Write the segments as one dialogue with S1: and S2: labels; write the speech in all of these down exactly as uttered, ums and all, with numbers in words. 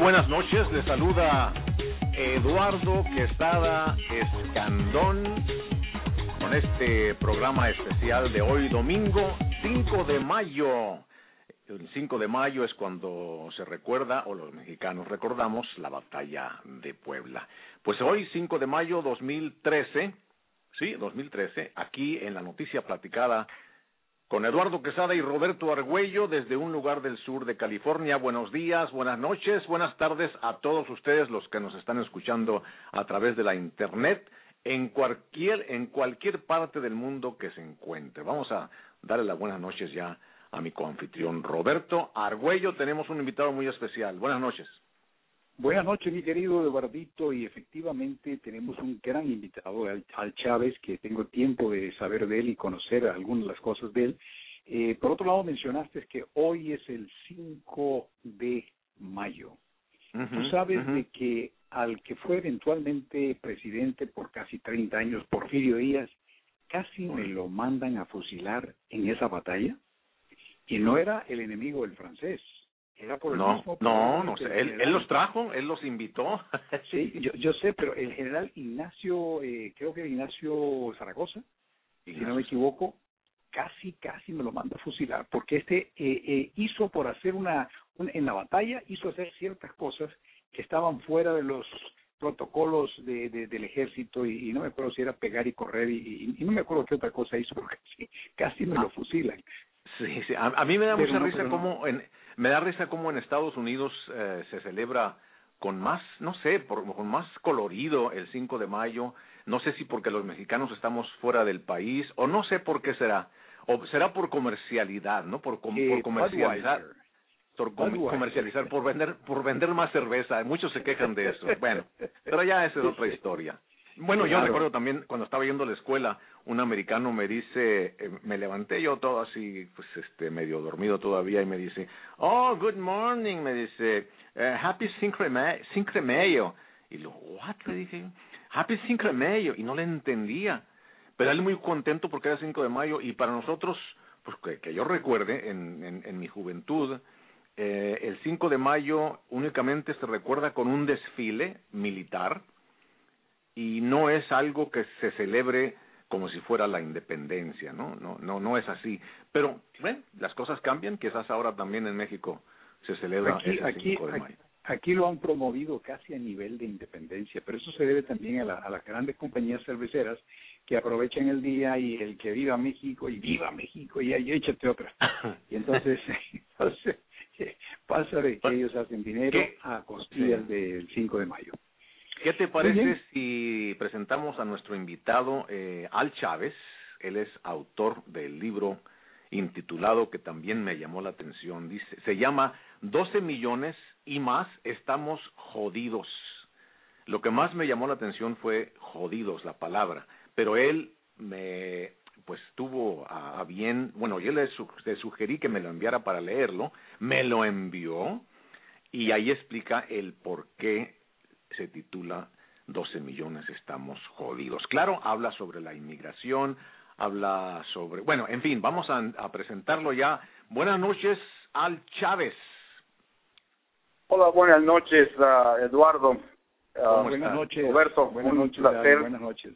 S1: buenas noches, les saluda Eduardo Quesada Escandón con este programa especial de hoy, domingo cinco de mayo. El cinco de mayo es cuando se recuerda, o los mexicanos recordamos, la batalla de Puebla. Pues hoy, cinco de mayo dos mil trece, sí, dos mil trece, aquí en la Noticia Platicada, con Eduardo Quesada y Roberto Argüello desde un lugar del sur de California. Buenos días, buenas noches, buenas tardes a todos ustedes los que nos están escuchando a través de la internet en cualquier en cualquier parte del mundo que se encuentre. Vamos a darle las buenas noches ya a mi coanfitrión Roberto Argüello. Tenemos un invitado muy especial. Buenas noches.
S2: Buenas noches, mi querido Eduardito, y efectivamente tenemos un gran invitado, al, al Chávez, que tengo tiempo de saber de él y conocer algunas de las cosas de él. Eh, por otro lado, mencionaste que hoy es el cinco de mayo. Uh-huh, Tú sabes uh-huh. de que al que fue eventualmente presidente por casi treinta años, Porfirio Díaz, casi me lo mandan a fusilar en esa batalla, y no era el enemigo del francés. Era por el
S1: no,
S2: mismo
S1: no, no sé, él, él los trajo, él los invitó.
S2: Sí, yo, yo sé, pero el general Ignacio, eh, creo que Ignacio Zaragoza, Ignacio. si no me equivoco, casi, casi me lo manda a fusilar, porque este eh, eh, hizo por hacer una, una, en la batalla, hizo hacer ciertas cosas que estaban fuera de los protocolos de, de, del ejército, y, y no me acuerdo si era pegar y correr, y, y no me acuerdo qué otra cosa hizo, porque sí, casi me lo fusilan.
S1: Sí, sí, a, a mí me da
S2: pero
S1: mucha
S2: no,
S1: risa
S2: no.
S1: como en... Me da risa cómo en Estados Unidos eh, se celebra con más, no sé, por, con más colorido el cinco de mayo. No sé si porque los mexicanos estamos fuera del país, o no sé por qué será. O será por comercialidad, ¿no? Por, com,
S2: eh,
S1: por comercializar. Por com,
S2: Budweiser.
S1: comercializar, por vender, por vender más cerveza. Muchos se quejan de eso. Bueno, pero ya esa es otra historia. Bueno,
S2: claro.
S1: Yo recuerdo también cuando estaba yendo a la escuela, un americano me dice, eh, me levanté yo todo así, pues este, medio dormido todavía, y me dice, oh, good morning, me dice, uh, happy Cinco de Mayo. Y lo, what, le dije, happy Cinco de Mayo, y no le entendía. Pero él muy contento porque era cinco de mayo, y para nosotros, pues que, que yo recuerde, en, en, en mi juventud, eh, el cinco de mayo únicamente se recuerda con un desfile militar, y no es algo que se celebre como si fuera la independencia, ¿no? No, no, no es así. Pero, bueno, las cosas cambian, quizás ahora también en México se celebra
S2: aquí,
S1: ese
S2: aquí,
S1: cinco de mayo.
S2: Aquí, aquí lo han promovido casi a nivel de independencia, pero eso se debe también a, la, a las grandes compañías cerveceras que aprovechan el día, y el que viva México, y viva México, y ahí échate otra. Y entonces, entonces pasa de que ellos hacen dinero
S1: ¿Qué?
S2: a costillas
S1: Sí.
S2: del cinco de mayo.
S1: ¿Qué te parece si presentamos a nuestro invitado, eh, Al Chávez? Él es autor del libro intitulado, que también me llamó la atención, dice, se llama doce millones y más, estamos jodidos. Lo que más me llamó la atención fue jodidos, la palabra, pero él me, pues tuvo a, a bien, bueno, yo le, su, le sugerí que me lo enviara para leerlo, me lo envió, y ahí explica el por qué se titula doce millones estamos jodidos. Claro, habla sobre la inmigración, habla sobre... Bueno, en fin, vamos a, a presentarlo ya. Buenas noches, Al Chávez.
S3: Hola, buenas noches, uh, Eduardo. Uh,
S2: buenas noches,
S3: Roberto.
S2: Buenas
S3: un
S2: noches,
S3: placer.
S2: Buenas noches.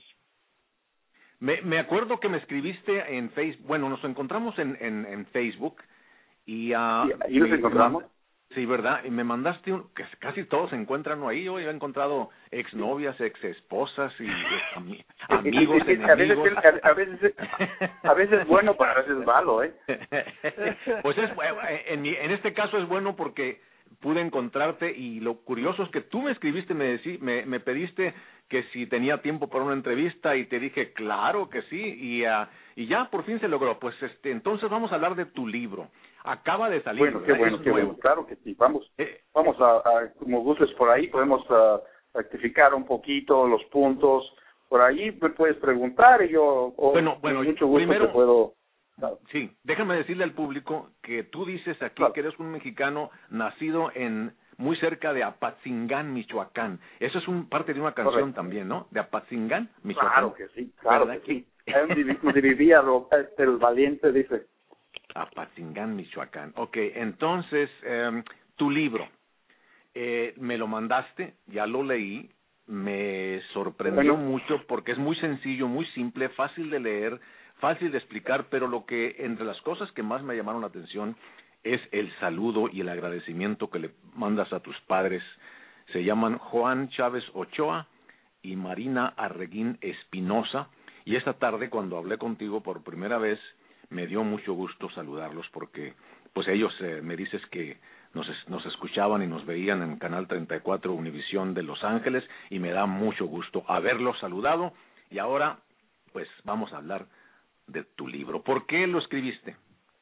S1: Me, me acuerdo que me escribiste en Facebook. Bueno, nos encontramos en, en, en Facebook y... Uh,
S3: sí, ¿y nos encontramos?
S1: Sí, ¿verdad? Y me mandaste un... que casi todos se encuentran ahí. Yo he encontrado exnovias, exesposas y ami, amigos,
S3: sí, sí,
S1: enemigos.
S3: A veces, a, a veces a veces es bueno, pero a veces es malo, ¿eh?
S1: Pues es, en, mi, en este caso es bueno porque pude encontrarte, y lo curioso es que tú me escribiste, me, decí, me, me pediste que si tenía tiempo para una entrevista, y te dije, claro que sí, y, uh, y ya por fin se logró. Pues este, entonces vamos a hablar de tu libro. Acaba de salir.
S3: Bueno, qué
S1: ¿verdad?
S3: bueno,
S1: es
S3: qué
S1: nuevo.
S3: bueno, claro que sí. Vamos,
S1: eh,
S3: vamos a, a, como gustes por ahí, podemos uh, rectificar un poquito los puntos. Por ahí me puedes preguntar, y yo, oh,
S1: bueno, bueno,
S3: con mucho gusto
S1: primero,
S3: te puedo...
S1: Sí, déjame decirle al público que tú dices aquí
S3: claro.
S1: que eres un mexicano nacido en muy cerca de Apatzingán, Michoacán. Eso es un parte de una canción. Correcto. También, ¿no? De Apatzingán, Michoacán.
S3: Claro que sí, claro
S1: ¿verdad?
S3: que sí. Ahí donde vivía el valiente, dice.
S1: Apatzingán, Michoacán. Ok, entonces, eh, tu libro. Eh, me lo mandaste, ya lo leí, me sorprendió
S3: Bueno.
S1: mucho porque es muy sencillo, muy simple, fácil de leer, fácil de explicar, pero lo que entre las cosas que más me llamaron la atención es el saludo y el agradecimiento que le mandas a tus padres. Se llaman Juan Chávez Ochoa y Marina Arreguín Espinosa, y esta tarde cuando hablé contigo por primera vez me dio mucho gusto saludarlos porque pues ellos eh, me dices que nos, nos escuchaban y nos veían en Canal treinta y cuatro Univisión de Los Ángeles, y me da mucho gusto haberlos saludado. Y ahora pues vamos a hablar de tu libro. ¿Por qué lo escribiste?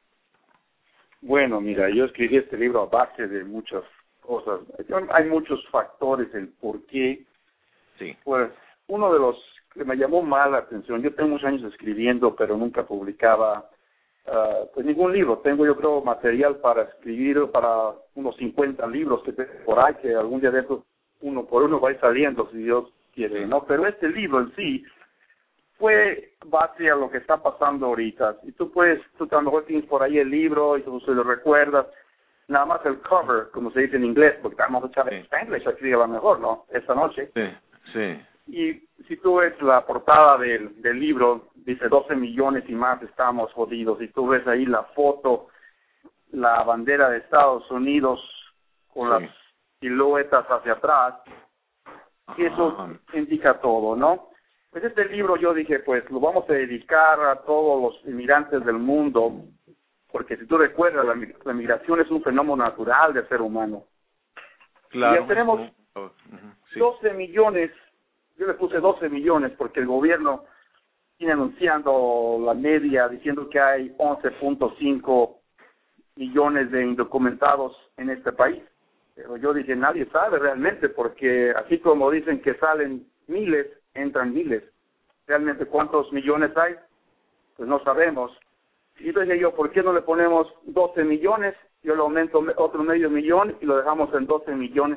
S3: Bueno, mira, yo escribí este libro a base de muchas cosas. Hay muchos factores el por qué.
S1: Sí.
S3: Pues uno de los que me llamó más la atención, yo tengo muchos años escribiendo, pero nunca publicaba uh, pues ningún libro. Tengo, yo creo, material para escribir para unos cincuenta libros que tengo por ahí, que algún día de estos uno por uno va a ir saliendo, si Dios quiere,
S1: Sí.
S3: ¿no? Pero este libro en sí fue base a lo que está pasando ahorita. Y tú puedes, tú a lo mejor tienes por ahí el libro y tú se lo recuerdas, nada más el cover, como se dice en inglés, porque vamos a echar en Spanglish, aquí a lo mejor, ¿no? Esta noche.
S1: Sí, sí.
S3: Y si tú ves la portada del, del libro, dice doce millones y más estamos jodidos. Y tú ves ahí la foto, la bandera de Estados Unidos con
S1: Sí.
S3: las siluetas hacia atrás, y eso
S1: Ajá.
S3: indica todo, ¿no? Pues este libro yo dije, pues lo vamos a dedicar a todos los inmigrantes del mundo, porque si tú recuerdas, la, la migración es un fenómeno natural del ser humano.
S1: Claro.
S3: Y ya tenemos
S1: Oh, uh-huh. Sí.
S3: doce millones, yo le puse doce millones porque el gobierno tiene anunciando la media, diciendo que hay once punto cinco millones de indocumentados en este país. Pero yo dije, nadie sabe realmente, porque así como dicen que salen miles, entran miles. Realmente, ¿cuántos millones hay? Pues no sabemos. Y entonces yo, ¿por qué no le ponemos doce millones? Yo le aumento otro medio millón y lo dejamos en doce millones.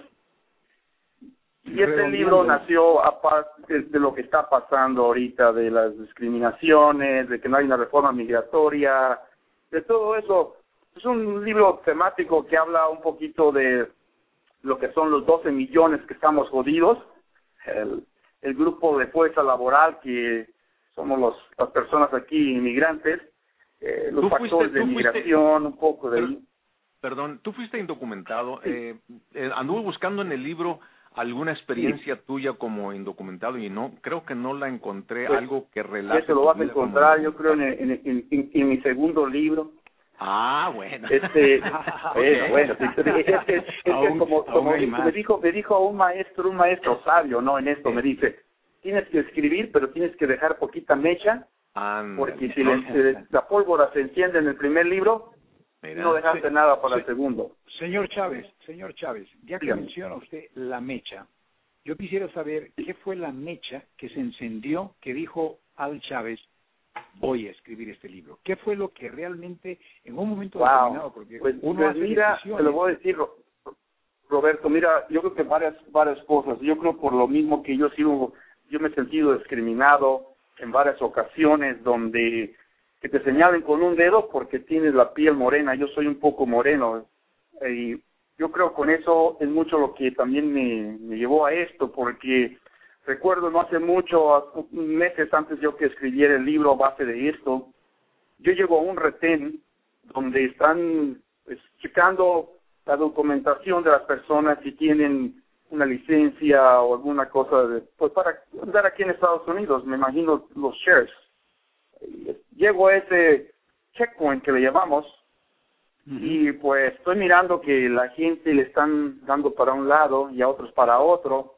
S3: Y este libro nació aparte de, de lo que está pasando ahorita, de las discriminaciones, de que no hay una reforma migratoria, de todo eso. Es un libro temático que habla un poquito de lo que son los doce millones que estamos jodidos, el, el grupo de fuerza laboral que somos los, las personas aquí inmigrantes, eh, los
S1: Tú fuiste-
S3: factores de
S1: tú fuiste-
S3: migración, un poco de...
S1: Pero- Perdón, tú fuiste indocumentado.
S3: Sí.
S1: Eh, eh, anduve buscando en el libro alguna experiencia tuya como indocumentado y no, creo que no la encontré,
S3: Pues,
S1: algo que relate.
S3: Eso lo
S1: tu
S3: vas a
S1: vida como
S3: encontrar, yo creo, en,
S1: indocumentado.
S3: en, en, en, en mi segundo libro.
S1: Ah, bueno.
S3: Este,
S1: Ok.
S3: bueno, bueno, sí, es, es, es, es que
S1: Aún-
S3: como,
S1: aún
S3: como
S1: hay
S3: dijo-
S1: más.
S3: me dijo, me dijo un maestro, un maestro sabio, ¿no? En esto
S1: Sí.
S3: me dice, tienes que escribir, pero tienes que dejar poquita mecha,
S1: Ándale.
S3: porque si le- se- la pólvora se enciende en el primer libro,
S1: Mira.
S3: no dejaste
S2: Sí.
S3: nada para
S2: Sí.
S3: el segundo.
S2: Señor Chávez, señor Chávez, ya que
S3: Dígame.
S2: menciona usted la mecha, yo quisiera saber qué fue la mecha que se encendió, que dijo Al Chávez, voy a escribir este libro. ¿Qué fue lo que realmente, en un momento determinado,
S3: Wow,
S2: porque
S3: pues,
S2: uno
S3: pues
S2: hace
S3: mira,
S2: decisiones,
S3: te lo voy a decir, Ro- Roberto, mira, yo creo que varias varias cosas. Yo creo por lo mismo que yo he sido, yo me he sentido discriminado en varias ocasiones donde que te señalen con un dedo porque tienes la piel morena. Yo soy un poco moreno eh, y yo creo con eso es mucho lo que también me, me llevó a esto, porque recuerdo no hace mucho, meses antes yo que escribiera el libro a base de esto, yo llego a un retén donde están pues, checando la documentación de las personas si tienen una licencia o alguna cosa de, pues para andar aquí en Estados Unidos, me imagino los sheriffs. Llego a ese checkpoint que le llamamos uh-huh. y pues estoy mirando que la gente le están dando para un lado y a otros para otro,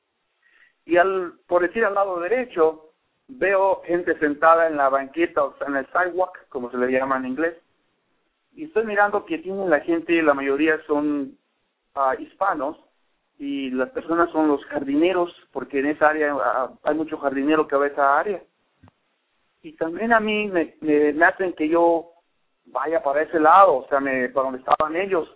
S3: y al por decir al lado derecho veo gente sentada en la banqueta, o sea, en el sidewalk, como se le llama en inglés, y estoy mirando que tienen la gente, la mayoría son uh, hispanos, y las personas son los jardineros, porque en esa área uh, hay mucho jardinero que va a esa área. Y también a mí me, me, me hacen que yo vaya para ese lado, o sea, me, para donde estaban ellos.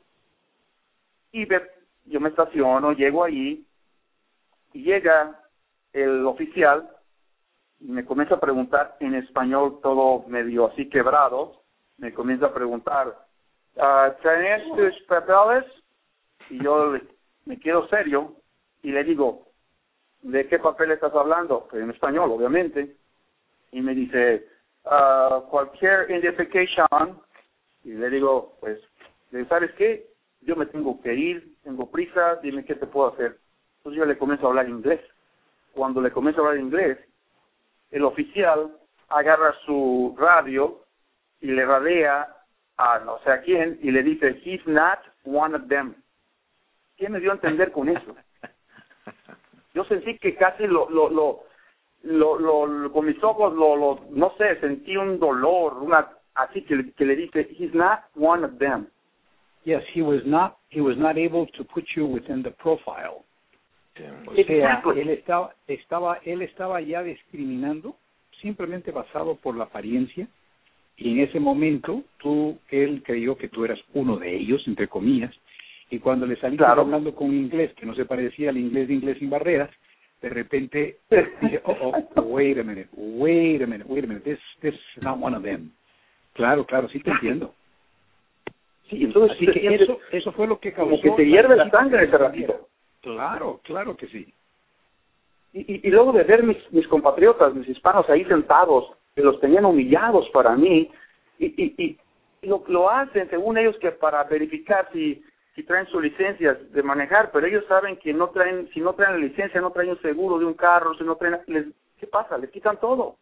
S3: Y ve, yo me estaciono, llego allí, y llega el oficial, y me comienza a preguntar en español todo medio así quebrado, me comienza a preguntar, uh, ¿tenés tus papeles? Y yo le, me quedo serio y le digo, ¿de qué papel estás hablando? Pues en español, obviamente. Y me dice, uh, cualquier identification. Y le digo, pues, ¿sabes qué? Yo me tengo que ir, tengo prisa, dime qué te puedo hacer. Entonces yo le comienzo a hablar inglés. Cuando le comienzo a hablar inglés, el oficial agarra su radio y le radea a no sé a quién y le dice, he's not one of them. ¿Qué me dio a entender con eso? Yo sentí que casi lo, lo, lo, lo, lo, lo con mis ojos, lo, lo, no sé, sentí un dolor, una, así que, que le dice, he's not one of them.
S2: Yes, he was not, he was not able to put you within the profile. O sea,
S3: Exactly.
S2: él estaba, estaba, él estaba ya discriminando simplemente basado por la apariencia, y en ese momento tú, él creyó que tú eras uno de ellos, entre comillas, y cuando le saliste
S3: claro.
S2: hablando con un inglés que no se parecía al inglés de Inglés sin Barreras, de repente dije, oh, oh, wait a minute, wait a minute, wait a minute, this, this is not one of them. Claro, claro, sí te entiendo.
S3: Sí, entonces,
S2: así que eso, eso fue lo que causó.
S3: Como que te hierve la sangre ese ratito.
S2: Claro, claro que sí.
S3: Y, y, y luego de ver mis, mis compatriotas, mis hispanos ahí sentados, que los tenían humillados para mí, y, y, y lo, lo hacen según ellos que para verificar si, si traen su licencia de manejar, pero ellos saben que no traen, si no traen la licencia, no traen un seguro de un carro, si no traen, les, ¿qué pasa? Les quitan todo.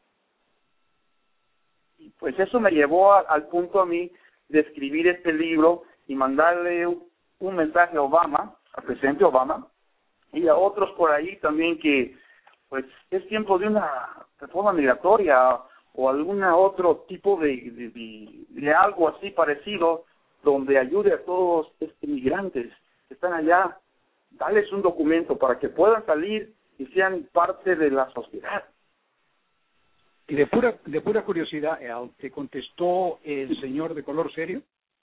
S3: Y pues eso me llevó a, al punto a mí de escribir este libro y mandarle un mensaje a Obama, al presidente Obama, y a otros por ahí también que pues es tiempo de una reforma migratoria o algún otro tipo de, de, de, de algo así parecido donde ayude a todos estos inmigrantes que están allá, darles un documento para que puedan salir y sean parte de la sociedad.
S2: Y de pura de pura curiosidad, Al, ¿te contestó el señor de color serio?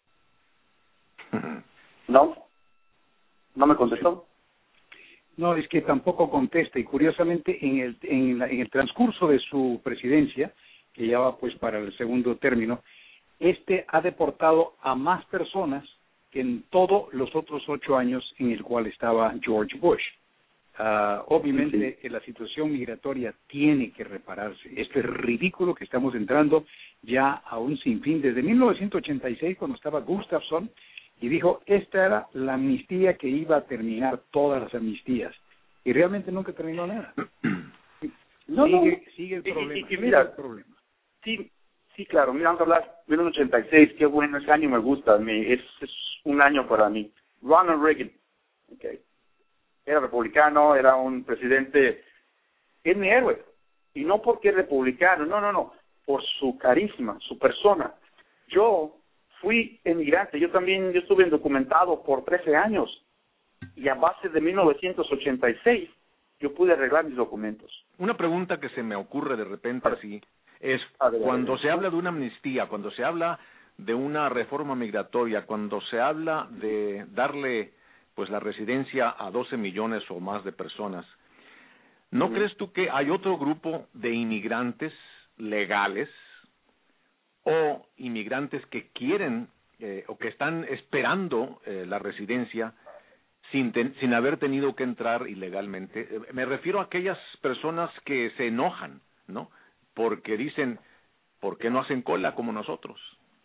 S3: No, no me contestó.
S2: No, es que tampoco contesta, y curiosamente en el en, la, en el transcurso de su presidencia, que ya va pues para el segundo término, este ha deportado a más personas que en todos los otros ocho años en el cual estaba George Bush. Uh, obviamente sí. La situación migratoria tiene que repararse. Esto es ridículo que estamos entrando ya a un sinfín. Desde mil novecientos ochenta y seis, cuando estaba Gustafson, y dijo, esta era la amnistía que iba a terminar todas las amnistías. Y realmente nunca terminó nada.
S3: No,
S2: sigue,
S3: no.
S2: sigue el problema.
S3: Y, y, y mira,
S2: el problema.
S3: Sí, sí, claro. Mira, vamos a hablar de mil novecientos ochenta y seis. Qué bueno, ese año me gusta. Me, es, es un año para mí. Ronald Reagan. Okay. Era republicano, era un presidente, es mi héroe. Y no porque es republicano, no, no, no. Por su carisma, su persona. Yo fui emigrante, yo también, yo estuve indocumentado por trece años. Y a base de mil novecientos ochenta y seis, yo pude arreglar mis documentos.
S1: Una pregunta que se me ocurre de repente así, es cuando se habla de una amnistía, cuando se habla de una reforma migratoria, cuando se habla de darle pues la residencia a doce millones o más de personas, ¿no mm. crees tú que hay otro grupo de inmigrantes legales o inmigrantes que quieren eh, o que están esperando eh, la residencia sin, ten, sin haber tenido que entrar ilegalmente? Eh, me refiero a aquellas personas que se enojan, ¿no? Porque dicen, ¿por qué no hacen cola como nosotros?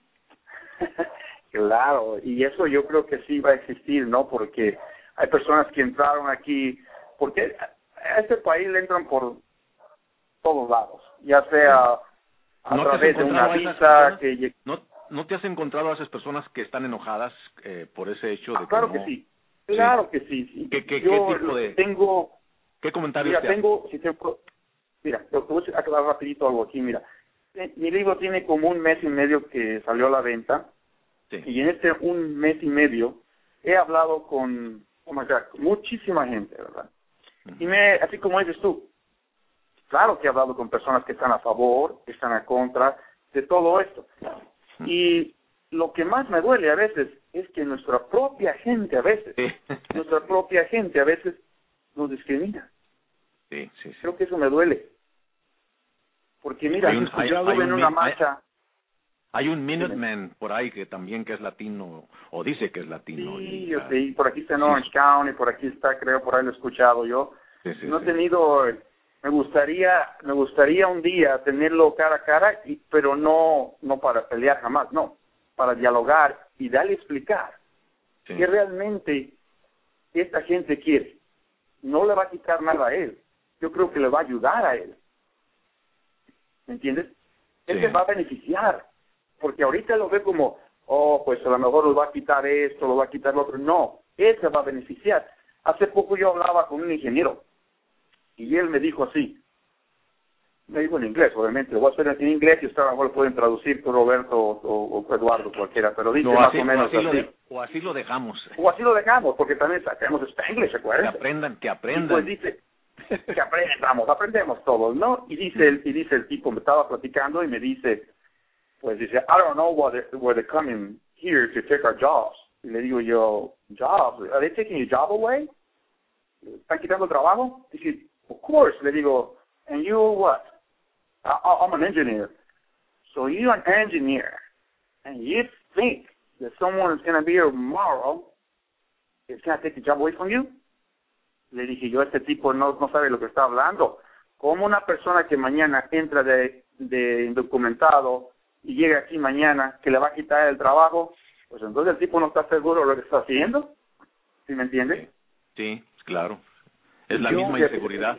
S3: Claro, y eso yo creo que sí va a existir, ¿no? Porque hay personas que entraron aquí, porque a este país le entran por todos lados, ya sea a
S1: ¿No
S3: través de una visa que...
S1: ¿No, ¿No te has encontrado a esas personas que están enojadas eh, por ese hecho de
S3: ah, claro
S1: que no...
S3: que sí, claro sí. que sí. sí.
S1: ¿Qué, qué,
S3: yo
S1: ¿Qué tipo de...?
S3: Tengo...
S1: ¿Qué comentarios
S3: mira,
S1: te
S3: tengo, si tengo... Mira, te voy a aclarar rapidito algo aquí, mira. Mi libro tiene como un mes y medio que salió a la venta. Sí. Y en este un mes y medio he hablado con, oh my God, muchísima gente, ¿verdad? Uh-huh. Y me, así como dices tú, claro que he hablado con personas que están a favor, que están a contra de todo esto. Uh-huh. Y lo que más me duele a veces es que nuestra propia gente a veces, sí. nuestra propia gente a veces nos discrimina.
S1: Sí, sí, sí.
S3: Creo que eso me duele. Porque mira,
S1: hay un,
S3: yo estuve en
S1: un,
S3: una
S1: hay,
S3: marcha...
S1: Hay un Minuteman por ahí que también que es latino, o dice que es latino.
S3: Sí,
S1: y,
S3: yo
S1: uh,
S3: sí, por aquí está en Orange sí. County, por aquí está, creo, por ahí lo he escuchado yo.
S1: Sí, sí,
S3: no he
S1: sí.
S3: tenido, me gustaría, me gustaría un día tenerlo cara a cara, y, pero no, no para pelear jamás, no, para dialogar y darle a explicar sí. que realmente esta gente quiere. No le va a quitar nada a él, yo creo que le va a ayudar a él. ¿Me entiendes? Él sí. se va a beneficiar, porque ahorita lo ve como, oh, pues a lo mejor lo va a quitar esto, lo va a quitar lo otro. No, él se va a beneficiar. Hace poco yo hablaba con un ingeniero, y él me dijo así, me dijo en inglés, obviamente, lo voy a hacer en inglés y usted a lo mejor lo pueden traducir tú, Roberto, o, o Eduardo, cualquiera, pero dice
S1: no,
S3: más
S1: así,
S3: o menos
S1: o así,
S3: así.
S1: Lo de, o así lo dejamos.
S3: O así lo dejamos, porque también tenemos Spanglish, acuérdense.
S1: Que aprendan, que aprendan.
S3: Y pues dice, que aprendamos, aprendemos todos, ¿no? Y dice el, y dice el tipo, me estaba platicando y me dice, pues dice, I don't know why they, why they're coming here to take our jobs. Y le digo yo, jobs? Are they taking your job away? ¿Están quitando el trabajo? Dice, of course. Le digo, and you what? I, I'm an engineer. So you're an engineer, and you think that someone is going to be here tomorrow is going to take the job away from you? Le dije yo, este tipo no, no sabe lo que está hablando. Como una persona que mañana entra de, de indocumentado y llega aquí mañana, que le va a quitar el trabajo, pues entonces el tipo no está seguro de lo que está haciendo. ¿Sí me entiende?
S1: Sí, claro. Es la
S2: yo,
S1: misma inseguridad.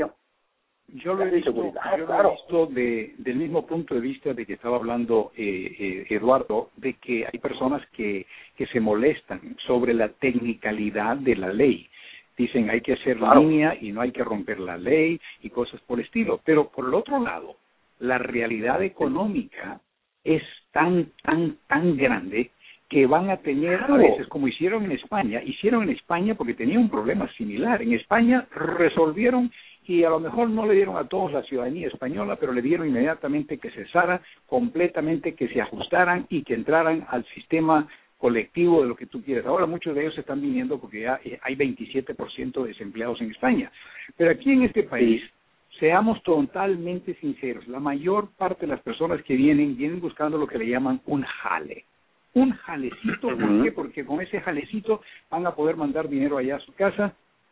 S2: Yo lo he visto, yo
S3: claro.
S2: lo he visto de, del mismo punto de vista de que estaba hablando eh, eh, Eduardo, de que hay personas que, que se molestan sobre la tecnicalidad de la ley. Dicen hay que hacer
S3: claro.
S2: línea y no hay que romper la ley y cosas por el estilo. Pero por el otro lado, la realidad económica es tan, tan, tan grande que van a tener a veces, como hicieron en España, hicieron en España porque tenían un problema similar. En España resolvieron y a lo mejor no le dieron a todos la ciudadanía española, pero le dieron inmediatamente que cesara completamente, que se ajustaran y que entraran al sistema colectivo de lo que tú quieres. Ahora muchos de ellos están viniendo porque ya hay veintisiete por ciento de desempleados en España. Pero aquí en este país, seamos totalmente sinceros, la mayor parte de las personas que vienen, vienen buscando lo que le llaman un jale. Un jalecito, ¿por qué? Porque con ese jalecito van a poder mandar dinero allá a su casa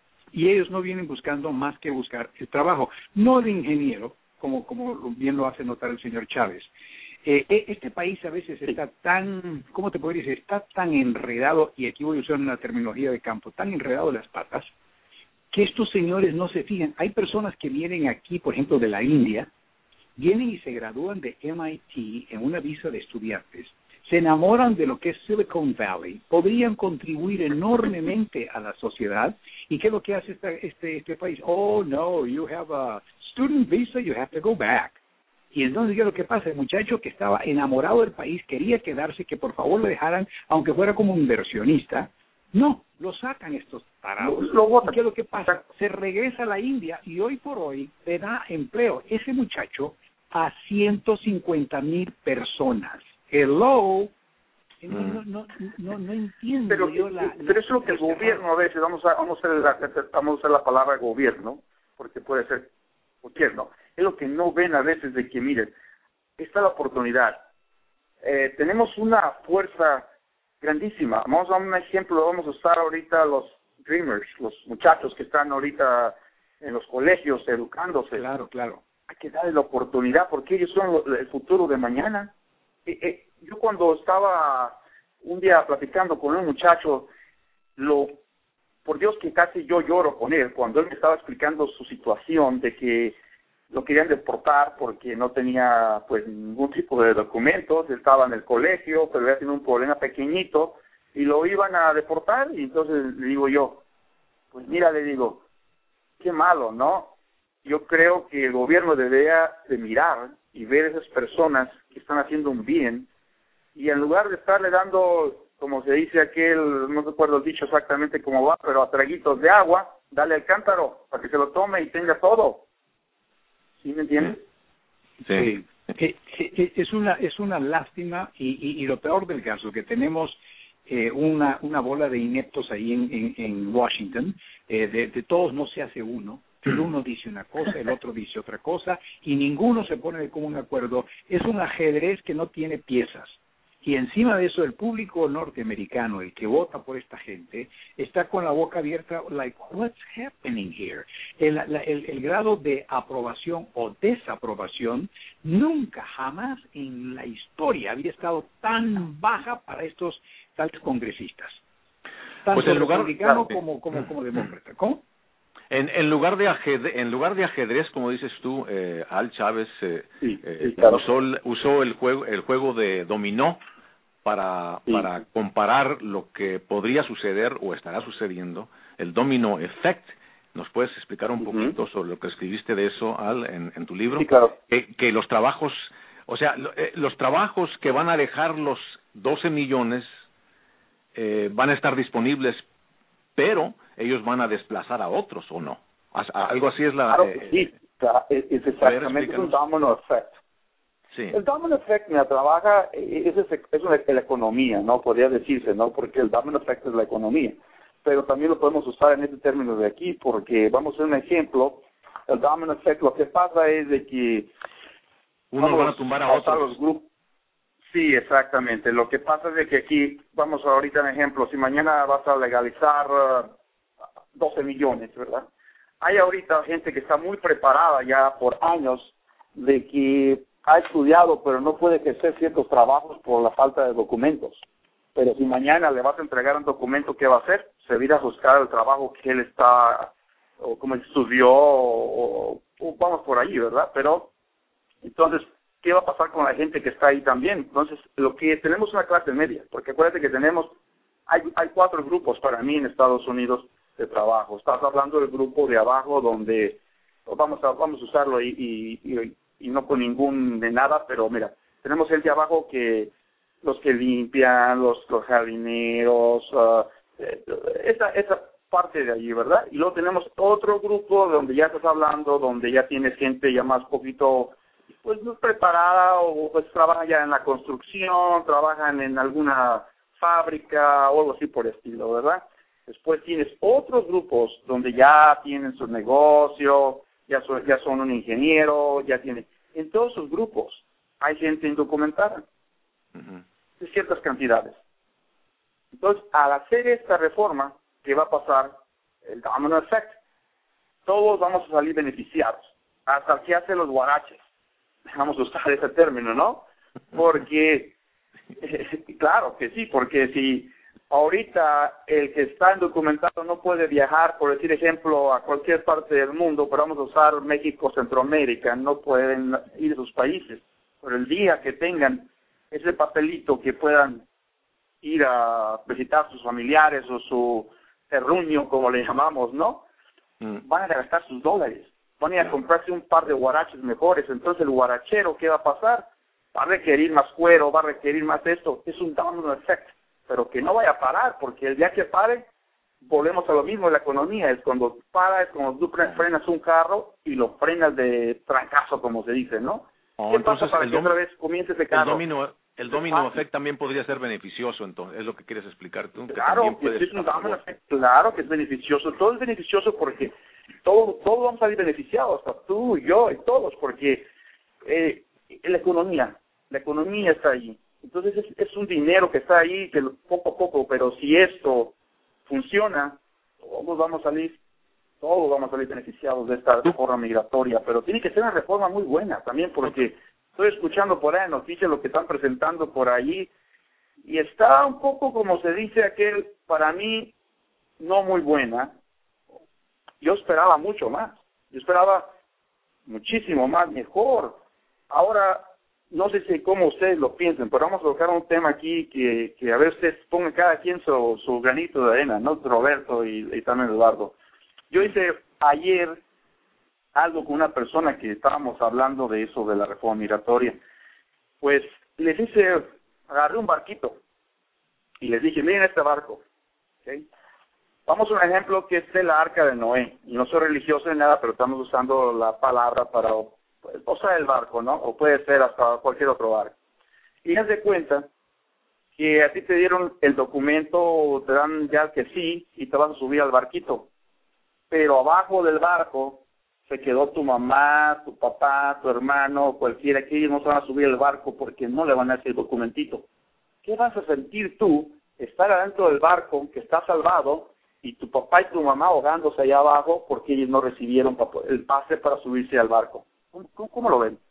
S2: y ellos no vienen buscando más que buscar el trabajo. No de ingeniero, como, como bien lo hace notar el señor Chávez. Eh, este país a veces está tan, ¿cómo te puedo decir? Está tan enredado, y aquí voy a usar una terminología de campo, tan enredado de las patas, que estos señores no se fijan. Hay personas que vienen aquí, por ejemplo, de la India, vienen y se gradúan de M I T en una visa de estudiantes, se enamoran de lo que es Silicon Valley, podrían contribuir enormemente a la sociedad. ¿Y qué es lo que hace este, este, este país? Oh, no, you have a student visa, you have to go back. Y entonces, ¿qué es lo que pasa? El muchacho que estaba enamorado del país, quería quedarse, que por favor le dejaran, aunque fuera como inversionista. No, lo sacan estos tarados.
S3: Lo, lo
S2: ¿Qué es lo que pasa? Se regresa a la India y hoy por hoy le da empleo ese muchacho a ciento cincuenta mil personas. Hello, no, no, no, no, no entiendo
S3: pero,
S2: yo la...
S3: Pero
S2: la,
S3: eso es lo que el gobierno a veces, vamos a, vamos a, usar la, vamos a usar la palabra gobierno, porque puede ser cualquier, ¿no? Es lo que no ven a veces de que, miren, está la oportunidad. Eh, tenemos una fuerza grandísima. Vamos a un ejemplo, vamos a usar ahorita los dreamers, los muchachos que están ahorita en los colegios educándose.
S2: Claro, claro.
S3: Hay que darles la oportunidad porque ellos son lo, el futuro de mañana. Eh, eh, yo cuando estaba un día platicando con un muchacho, lo por Dios que casi yo lloro con él cuando él me estaba explicando su situación de que lo querían deportar porque no tenía pues ningún tipo de documentos, estaba en el colegio, pero había tenido un problema pequeñito y lo iban a deportar. Y entonces le digo yo, pues mira, le digo, qué malo, ¿no? Yo creo que el gobierno debería de mirar y ver a esas personas que están haciendo un bien y en lugar de estarle dando, como se dice aquel, no recuerdo el dicho exactamente cómo va, pero a traguitos de agua, dale al cántaro para que se lo tome y tenga todo. ¿Sí me entiendes?
S2: Sí. sí. Eh, es una es una lástima y, y, y lo peor del caso que tenemos eh, una una bola de ineptos ahí en, en, en Washington, eh, de, de todos no se hace uno, El uno dice una cosa, el otro dice otra cosa, y ninguno se pone de común acuerdo. Es un ajedrez que no tiene piezas. Y encima de eso, el público norteamericano, el que vota por esta gente, está con la boca abierta, like, what's happening here? El, la, el, el grado de aprobación o desaprobación nunca, jamás en la historia había estado tan baja para estos tales congresistas. Tanto
S1: pues en lugar,
S2: republicano como, como, como demócrata. ¿Cómo?
S1: En, en lugar de ajedrez, en lugar de ajedrez, como dices tú, eh, Al Chávez eh,
S3: sí,
S1: eh,
S3: sí, claro.
S1: usó, el, usó el juego el juego de dominó para
S3: sí.
S1: para comparar lo que podría suceder o estará sucediendo, el domino effect. ¿Nos puedes explicar un uh-huh. poquito sobre lo que escribiste de eso, Al, en, en tu libro?
S3: Sí, claro.
S1: Que, que los trabajos, o sea, lo, eh, los trabajos que van a dejar los doce millones eh, van a estar disponibles, pero ellos van a desplazar a otros, ¿o no? Algo así es la...
S3: Claro
S1: eh,
S3: que sí, es, es exactamente un domino effect.
S1: Sí.
S3: El domino effect, mira, trabaja, es, es, es una, la economía, ¿no? Podría decirse, ¿no? Porque el domino effect es la economía. Pero también lo podemos usar en este término de aquí, porque vamos a hacer un ejemplo. El domino effect, lo que pasa es de que...
S1: Unos van a tumbar a otros.
S3: Los grupos. Sí, exactamente. Lo que pasa es de que aquí, vamos ahorita en ejemplo, si mañana vas a legalizar uh, doce millones, ¿verdad? Hay ahorita gente que está muy preparada ya por años de que ha estudiado, pero no puede ejercer ciertos trabajos por la falta de documentos. Pero si mañana le vas a entregar un documento, ¿qué va a hacer? Se va a ir a buscar el trabajo que él está, o como estudió, o, o vamos por ahí, ¿verdad? Pero, entonces, ¿qué va a pasar con la gente que está ahí también? Entonces, lo que tenemos es una clase media, porque acuérdate que tenemos, hay, hay cuatro grupos para mí en Estados Unidos de trabajo. Estás hablando del grupo de abajo donde, vamos a, vamos a usarlo y, y, y y no con ningún de nada, pero mira, tenemos el de abajo que los que limpian, los, los jardineros, uh, esa, esa parte de allí, ¿verdad? Y luego tenemos otro grupo donde ya estás hablando, donde ya tienes gente ya más poquito, pues, preparada, o pues trabajan ya en la construcción, trabajan en alguna fábrica o algo así por el estilo, ¿verdad? Después tienes otros grupos donde ya tienen su negocio, ya son, ya son un ingeniero, ya tienen... En todos esos grupos hay gente indocumentada, uh-huh. de ciertas cantidades. Entonces, al hacer esta reforma, ¿qué va a pasar? El domino effect. Todos vamos a salir beneficiados, hasta el que hace los guaraches. Vamos a usar ese término, ¿no? Porque, eh, claro que sí, porque si... Ahorita el que está indocumentado no puede viajar, por decir ejemplo, a cualquier parte del mundo, pero vamos a usar México, Centroamérica, no pueden ir a sus países. Pero el día que tengan ese papelito que puedan ir a visitar a sus familiares o su terruño, como le llamamos, ¿no? Mm. Van a gastar sus dólares, van a ir a comprarse un par de guaraches mejores. Entonces el guarachero, ¿qué va a pasar? Va a requerir más cuero, va a requerir más esto. Es un domino effect. Pero que no vaya a parar, porque el día que pare, volvemos a lo mismo de la economía. Es cuando para, es cuando tú frenas un carro y lo frenas de trancazo, como se dice, ¿no?
S1: Oh,
S3: ¿Qué
S1: entonces
S3: pasa para
S1: el
S3: que otra vez comience ese carro?
S1: El domino, el domino effect también podría ser beneficioso, entonces, es lo que quieres explicar tú.
S3: Claro, que, que es un domino effect, claro que es beneficioso. Todo es beneficioso porque todos todo vamos a salir beneficiados, hasta tú, yo y todos, porque eh, la economía, la economía está ahí. Entonces es, es un dinero que está ahí, que poco a poco, pero si esto funciona, todos vamos a salir, todos vamos a salir beneficiados de esta reforma migratoria, pero tiene que ser una reforma muy buena también, porque estoy escuchando por ahí en noticias lo que están presentando por ahí, y está un poco, como se dice aquel, para mí, no muy buena. Yo esperaba mucho más, yo esperaba muchísimo más, mejor. Ahora, no sé si cómo ustedes lo piensen, pero vamos a tocar un tema aquí que, que a ver ustedes pongan cada quien su, su granito de arena, ¿no? Roberto y, y también Eduardo. Yo hice ayer algo con una persona que estábamos hablando de eso, de la reforma migratoria. Pues les hice, agarré un barquito y les dije, miren este barco, ¿okay? Vamos a un ejemplo que es de la Arca de Noé. Y no soy religioso ni nada, pero estamos usando la palabra para... o sea, el barco, ¿no? O puede ser hasta cualquier otro barco. Y haz de cuenta que a ti te dieron el documento, te dan ya que sí, y te vas a subir al barquito. Pero abajo del barco se quedó tu mamá, tu papá, tu hermano, cualquiera, que ellos no se van a subir al barco porque no le van a hacer el documentito. ¿Qué vas a sentir tú estar adentro del barco que está salvado y tu papá y tu mamá ahogándose allá abajo porque ellos no recibieron el pase para subirse al barco? ¿Cómo, cómo, cómo lo ven?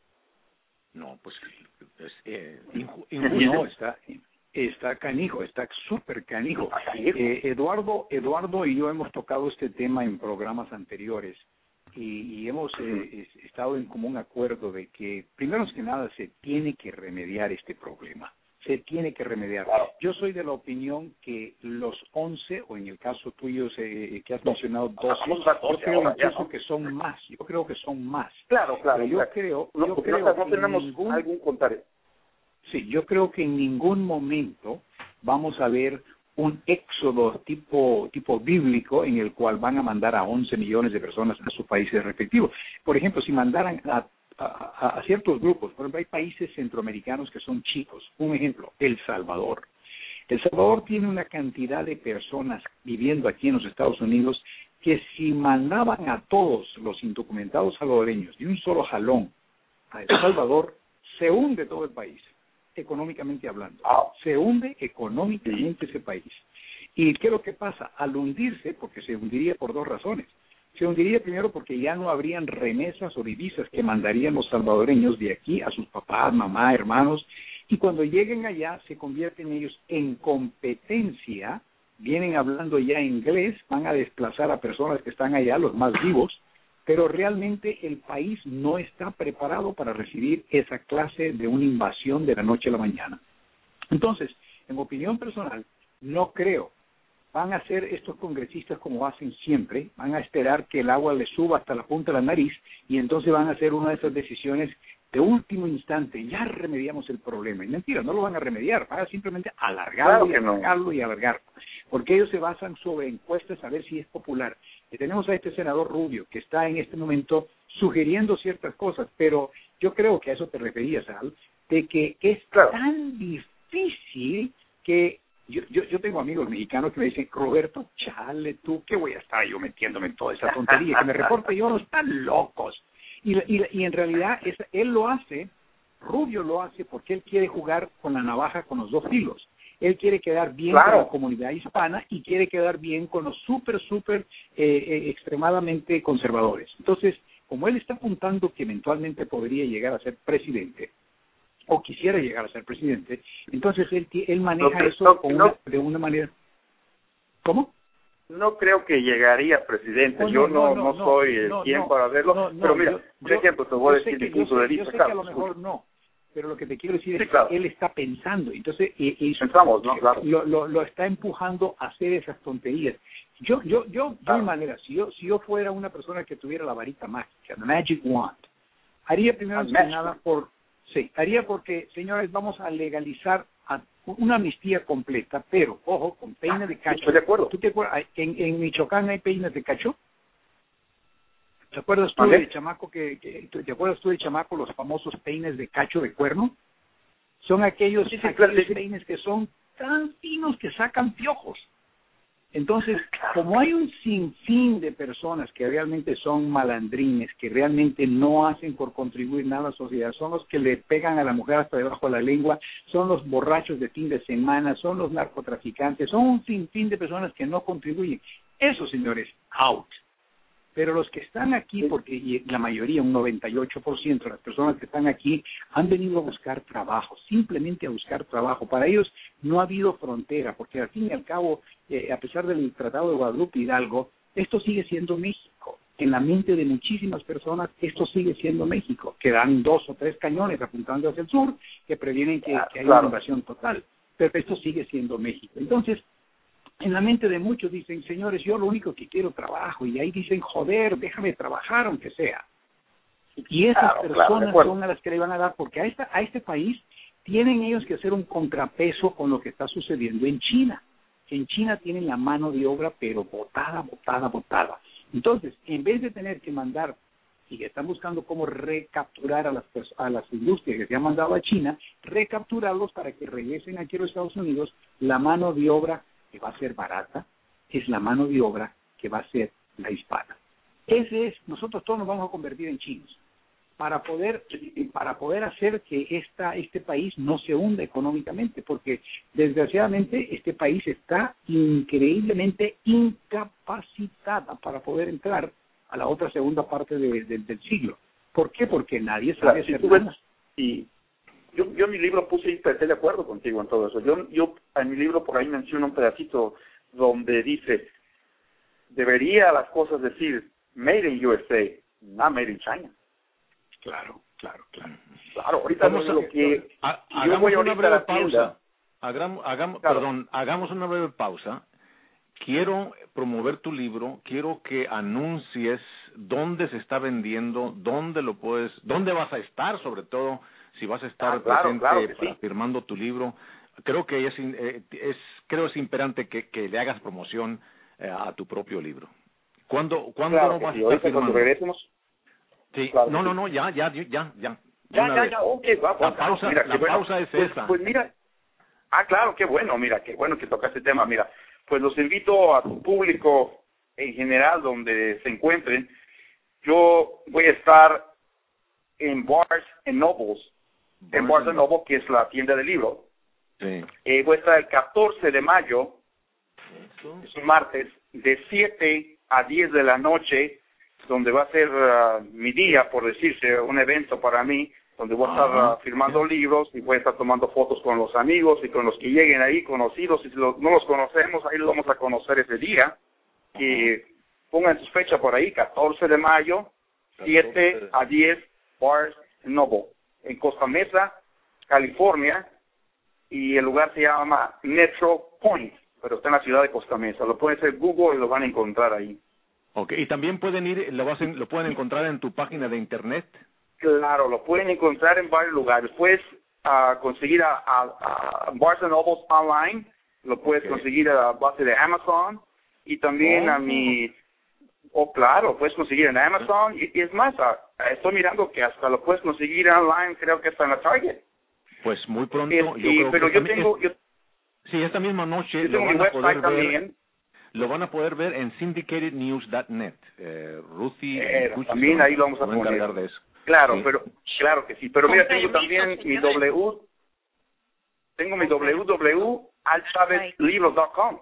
S1: No, pues es, eh, inju,
S2: injusto. No, está, está canijo, está súper canijo. Eh, Eduardo, Eduardo y yo hemos tocado este tema en programas anteriores y, y hemos eh, estado en común acuerdo de que, primero que nada, se tiene que remediar este problema. Se tiene que remediar. Claro. Yo soy de la opinión que los once, o en el caso tuyo eh, que has mencionado doce, yo creo incluso que son más. Yo creo que son más.
S3: Claro, claro.
S2: Pero yo
S3: claro.
S2: creo,
S3: no,
S2: yo
S3: no,
S2: creo
S3: no
S2: que
S3: tenemos
S2: ningún,
S3: algún comentario.
S2: Sí, yo creo que en ningún momento vamos a ver un éxodo tipo tipo bíblico en el cual van a mandar a once millones de personas a sus países respectivos. Por ejemplo, si mandaran a A, a ciertos grupos, por ejemplo, hay países centroamericanos que son chicos. Un ejemplo, El Salvador. El Salvador tiene una cantidad de personas viviendo aquí en los Estados Unidos que si mandaban a todos los indocumentados salvadoreños de un solo jalón a El Salvador, se hunde todo el país, económicamente hablando. Se hunde económicamente ese país. ¿Y qué es lo que pasa? Al hundirse, porque se hundiría por dos razones. Se hundiría primero porque ya no habrían remesas o divisas que mandarían los salvadoreños de aquí a sus papás, mamá, hermanos, y cuando lleguen allá se convierten ellos en competencia, vienen hablando ya inglés, van a desplazar a personas que están allá, los más vivos, pero realmente el país no está preparado para recibir esa clase de una invasión de la noche a la mañana. Entonces, en opinión personal, no creo. Van a hacer estos congresistas como hacen siempre, van a esperar que el agua les suba hasta la punta de la nariz y entonces van a hacer una de esas decisiones de último instante, ya remediamos el problema. Y mentira, no lo van a remediar, van a simplemente alargarlo, claro y alargarlo no. y alargarlo, porque ellos se basan sobre encuestas a ver si es popular. Y tenemos a este senador Rubio que está en este momento sugiriendo ciertas cosas, pero yo creo que a eso te referías, Al, de que es claro. tan difícil que Yo, yo, yo tengo amigos mexicanos que me dicen, Roberto, chale tú, ¿qué voy a estar yo metiéndome en toda esa tontería? Que me reporte yo, no están locos. Y, y, y en realidad es, él lo hace, Rubio lo hace porque él quiere jugar con la navaja con los dos filos. Él quiere quedar bien claro. con la comunidad hispana y quiere quedar bien con los súper, súper, eh, eh, extremadamente conservadores. Entonces, como él está apuntando que eventualmente podría llegar a ser presidente, o quisiera llegar a ser presidente, entonces él, él maneja no, eso no, con una, no, de una manera... ¿Cómo?
S3: No creo que llegaría a presidente, oh, yo no, no, no, no soy el no, quien no, para verlo, no, no, pero mira, yo, por ejemplo, te voy a decir mi punto de vista.
S2: Yo sé
S3: claro,
S2: que a lo mejor no, pero lo que te quiero decir
S3: sí,
S2: es
S3: claro.
S2: que él está pensando, entonces y, y
S3: Pensamos, ¿no? Claro.
S2: lo, lo, lo está empujando a hacer esas tonterías. Yo, yo, yo, claro. de mi manera, si yo, si yo fuera una persona que tuviera la varita mágica, the magic wand, haría primero que nada por... Sí, haría porque, señores, vamos a legalizar a una amnistía completa, pero, ojo, con peines de cacho.
S3: Estoy de acuerdo.
S2: ¿Tú te acuerdas? ¿En, en Michoacán hay peines de cacho? ¿Te acuerdas tú del chamaco que, que, te acuerdas tú del chamaco, los famosos peines de cacho de cuerno? Son aquellos, sí, sí, aquellos claro, sí. peines que son tan finos que sacan piojos. Entonces, como hay un sinfín de personas que realmente son malandrines, que realmente no hacen por contribuir nada a la sociedad, son los que le pegan a la mujer hasta debajo de la lengua, son los borrachos de fin de semana, son los narcotraficantes, son un sinfín de personas que no contribuyen. Eso, señores, out. Pero los que están aquí, porque y la mayoría, un noventa y ocho por ciento de las personas que están aquí, han venido a buscar trabajo, simplemente a buscar trabajo. Para ellos no ha habido frontera, porque al fin y al cabo, eh, a pesar del Tratado de Guadalupe Hidalgo, esto sigue siendo México. En la mente de muchísimas personas, esto sigue siendo México. Quedan dos o tres cañones apuntando hacia el sur que previenen que, que haya una invasión total. Pero esto sigue siendo México. Entonces, en la mente de muchos dicen, señores, yo lo único que quiero trabajo, y ahí dicen, joder, déjame trabajar aunque sea. Y esas claro, personas claro, son a las que le van a dar, porque a, esta, a este país tienen ellos que hacer un contrapeso con lo que está sucediendo en China. En China tienen la mano de obra, pero botada, botada, botada. Entonces, en vez de tener que mandar, y que están buscando cómo recapturar a las, a las industrias que se han mandado a China, recapturarlos para que regresen aquí a los Estados Unidos, la mano de obra que va a ser barata, es la mano de obra que va a ser la hispana. ese es, nosotros todos nos vamos a convertir en chinos para poder para poder hacer que esta este país no se hunda económicamente, porque desgraciadamente este país está increíblemente incapacitada para poder entrar a la otra segunda parte de, de, del siglo. ¿Por qué? Porque nadie sabe hacer
S3: si
S2: nada.
S3: Y yo, yo en mi libro puse, y estoy de acuerdo contigo en todo eso, yo, yo en mi libro por ahí menciono un pedacito donde dice, debería las cosas decir Made in U S A, not Made in China.
S2: Claro, claro, claro.
S3: Claro, ahorita
S1: Vamos
S3: lo
S1: a,
S3: que
S1: a,
S3: yo
S1: hagamos
S3: voy
S1: una
S3: ahorita a
S1: breve
S3: la tienda.
S1: pausa. Hagamos, hagamos,
S3: Claro.
S1: Perdón, hagamos una breve pausa. Quiero promover tu libro, quiero que anuncies dónde se está vendiendo, dónde lo puedes, dónde vas a estar, sobre todo, si vas a estar
S3: Ah, claro,
S1: presente
S3: claro que
S1: para,
S3: sí.
S1: firmando tu libro. Creo que es, eh, es creo es imperante que, que le hagas promoción eh, a tu propio libro. ¿Cuándo, ¿cuándo
S3: Claro que
S1: vas
S3: sí.
S1: a estar
S3: Ahorita
S1: firmando?
S3: cuando regresemos.
S1: Sí,
S3: Claro
S1: no,
S3: que
S1: no,
S3: sí.
S1: no, ya, ya, ya, ya, ya.
S3: Ya,
S1: Una
S3: ya,
S1: vez.
S3: ya, ok, va, va,
S1: La pausa,
S3: mira,
S1: la
S3: qué bueno.
S1: pausa es
S3: pues,
S1: esa.
S3: Pues mira, ah, claro, qué bueno, mira, qué bueno que tocaste el tema, mira, pues los invito a tu público en general donde se encuentren. Yo voy a estar en Barnes and Nobles, en Barnes and Noble, que es la tienda de libros.
S1: Sí.
S3: Eh, voy a estar el catorce de mayo, es un martes, de siete a diez de la noche, donde va a ser uh, mi día, por decirse, un evento para mí, donde voy a estar uh, firmando libros y voy a estar tomando fotos con los amigos y con los que lleguen ahí conocidos. Y si los, no los conocemos, ahí los vamos a conocer ese día. Y pongan su fecha por ahí, catorce de mayo, siete a diez, Barnes and Noble, en Costa Mesa, California, y el lugar se llama Metro Point, pero está en la ciudad de Costa Mesa. Lo pueden hacer Google y lo van a encontrar ahí.
S1: Okay, y también pueden ir, lo, vas en, lo pueden encontrar en tu página de internet.
S3: Claro, lo pueden encontrar en varios lugares. Puedes uh, conseguir a, a, a Barnes and Noble online, lo puedes
S1: Okay.
S3: conseguir a base de Amazon, y también
S1: Oh.
S3: a mi... Oh, claro, puedes conseguir en Amazon, y, y es más, a, a, estoy mirando que hasta lo puedes conseguir online, creo que está en la Target.
S1: Pues muy pronto,
S3: Es,
S1: yo
S3: y,
S1: creo
S3: pero
S1: que
S3: yo
S1: también
S3: tengo...
S1: es-
S3: Yo,
S1: sí, esta misma noche
S3: yo
S1: lo
S3: tengo mi
S1: van a poder
S3: website
S1: ver,
S3: también.
S1: lo van a poder ver en syndicated news punto net. Eh, Ruthie
S3: Eh,
S1: Cuchi
S3: también
S1: se
S3: ahí lo vamos a
S1: se va
S3: poner.
S1: encargar de eso.
S3: Claro,
S1: Sí.
S3: pero claro que sí. Pero mira,
S4: Con
S3: tengo
S4: permiso,
S3: también mi
S4: señores.
S3: W, tengo mi w w w punto al chavez libros punto com.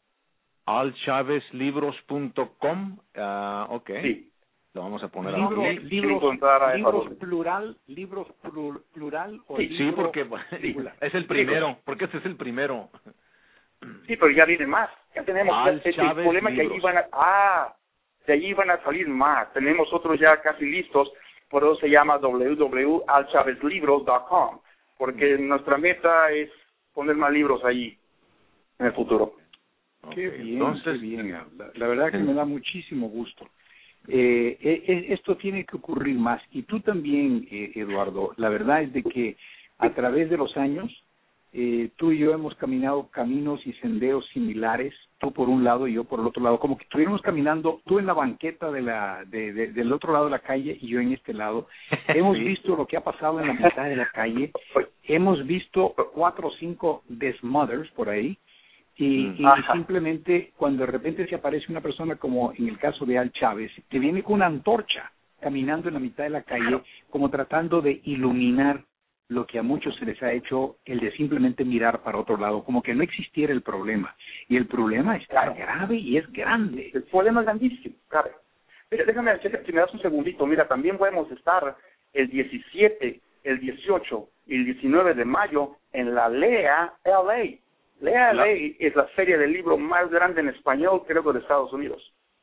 S1: al chavez libros punto com. Ah, ok.
S3: Sí.
S1: Lo vamos a poner
S2: Libros,
S1: aquí.
S2: libros,
S3: encontrar a
S2: libros
S3: Eva.
S2: plural, libros plur- plural o
S3: Sí,
S1: Sí,
S2: libro
S1: porque
S2: singular.
S1: es el primero, porque este es el primero.
S3: Sí, pero ya vienen más. Ya tenemos
S1: Al
S3: este, el
S1: Chávez
S3: problema que allí
S1: Libros.
S3: van a ah, de allí van a salir más. Tenemos otros ya casi listos, por eso se llama w w w punto al chavez libros punto com, porque nuestra meta es poner más libros allí en el futuro.
S2: Qué
S1: Ok,
S2: bien,
S1: entonces,
S2: qué bien. La, la verdad que
S1: Sí.
S2: me da muchísimo gusto. Eh, eh, eh, esto tiene que ocurrir más. Y tú también, eh, Eduardo, la verdad es de que a través de los años, eh, tú y yo hemos caminado caminos y senderos similares, tú por un lado y yo por el otro lado, como que estuviéramos caminando, tú en la banqueta de la de, de- del otro lado de la calle y yo en este lado. Hemos
S1: Sí.
S2: visto lo que ha pasado en la mitad de la calle, hemos visto cuatro o cinco desmothers por ahí, y, y
S3: Ajá.
S2: simplemente cuando de repente se aparece una persona como en el caso de Al Chávez, que viene con una antorcha caminando en la mitad de la calle, como tratando de iluminar lo que a muchos se les ha hecho el de simplemente mirar para otro lado, como que no existiera el problema. Y el problema está
S3: Claro.
S2: grave y es grande.
S3: El problema es grandísimo, claro. Mira, déjame decirte, si me das un segundito, mira, también podemos estar el diecisiete, el dieciocho y el diecinueve de mayo en la LEA L A. LEA L A es la feria del libro más grande en español, creo que de Estados Unidos.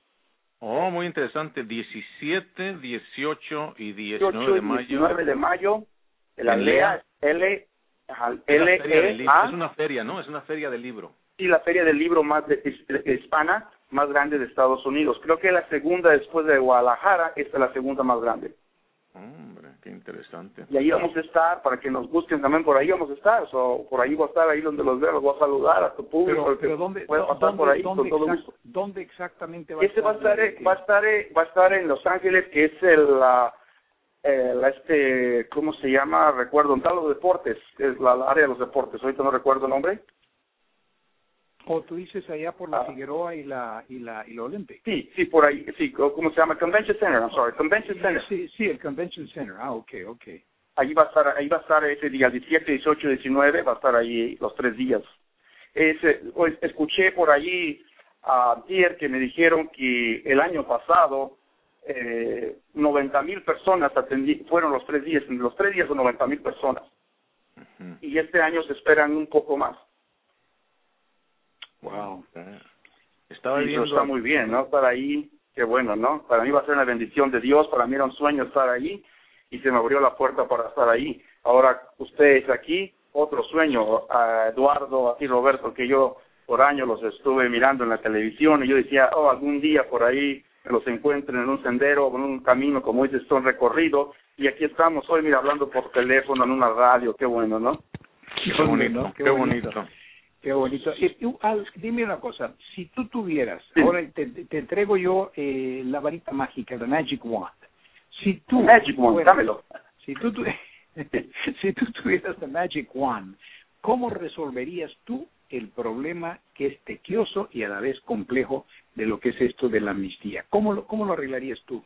S1: Oh, muy interesante. diecisiete, dieciocho y
S3: dieciocho
S1: diecinueve de
S3: y
S1: mayo.
S3: diecinueve de mayo, en la
S1: En
S3: LEA L, ajá,
S1: Es, la
S3: L
S1: feria del
S3: E
S1: libro.
S3: A,
S1: Es una feria, ¿no? Es una feria del libro.
S3: y la feria del libro más de, es- hispana más grande de Estados Unidos. Creo que la segunda después de Guadalajara, esta es la segunda más grande.
S1: Hombre, qué interesante.
S3: Y ahí vamos a estar, para que nos busquen también por ahí vamos a estar, o por ahí voy a estar, ahí donde los veo, los voy a saludar a tu público,
S2: Pero,
S3: el que
S2: pero ¿dónde,
S3: pueda pasar
S2: dónde,
S3: por ahí
S2: dónde
S3: con todo
S2: exact-
S3: gusto.
S2: dónde exactamente va a
S3: Este va a
S2: estar?
S3: estar, va a estar, va a estar en Los Ángeles, que es el, la, eh, la este, ¿cómo se llama? Recuerdo, en tal los deportes, es la, la área de los deportes, ahorita no recuerdo el nombre.
S2: ¿O tú dices allá por la
S3: Ah.
S2: Figueroa y la y la y la Olympic?
S3: Sí, sí, por ahí, sí, ¿cómo se llama? Convention Center, I'm sorry, Convention Center.
S2: Sí, sí, el Convention Center. Ah, ok, ok.
S3: Ahí va a estar, ahí va a estar ese día, diecisiete, dieciocho, diecinueve, va a estar ahí los tres días. Ese, pues, escuché por allí a ayer que me dijeron que el año pasado eh, noventa mil personas atendí, fueron los tres días, en los tres días son noventa mil personas.
S1: Ujú.
S3: Y este año se esperan un poco más.
S2: Wow.
S1: Estaba
S3: Y eso
S1: viendo.
S3: está muy bien, ¿no? Estar ahí, qué bueno, ¿no? Para mí va a ser una bendición de Dios, para mí era un sueño estar ahí y se me abrió la puerta para estar ahí. Ahora ustedes aquí, otro sueño, a Eduardo, a ti Roberto, que yo por años los estuve mirando en la televisión y yo decía, oh, algún día por ahí me los encuentren en un sendero, en un camino, como dices, son recorrido, y aquí estamos hoy, mira, hablando por teléfono, en una radio, qué bueno, ¿no?
S1: Qué bonito, qué bonito.
S2: Qué bonito. Eh, tú, Al, dime una cosa, si tú tuvieras,
S3: Sí.
S2: ahora te, te entrego yo eh, la varita mágica, la Magic Wand. Si tú,
S3: Magic Wand,
S2: fueras-
S3: dámelo.
S2: Si tú, tu- si tú tuvieras la Magic Wand, ¿cómo resolverías tú el problema que es tequioso y a la vez complejo de lo que es esto de la amnistía? ¿Cómo lo, cómo lo arreglarías tú?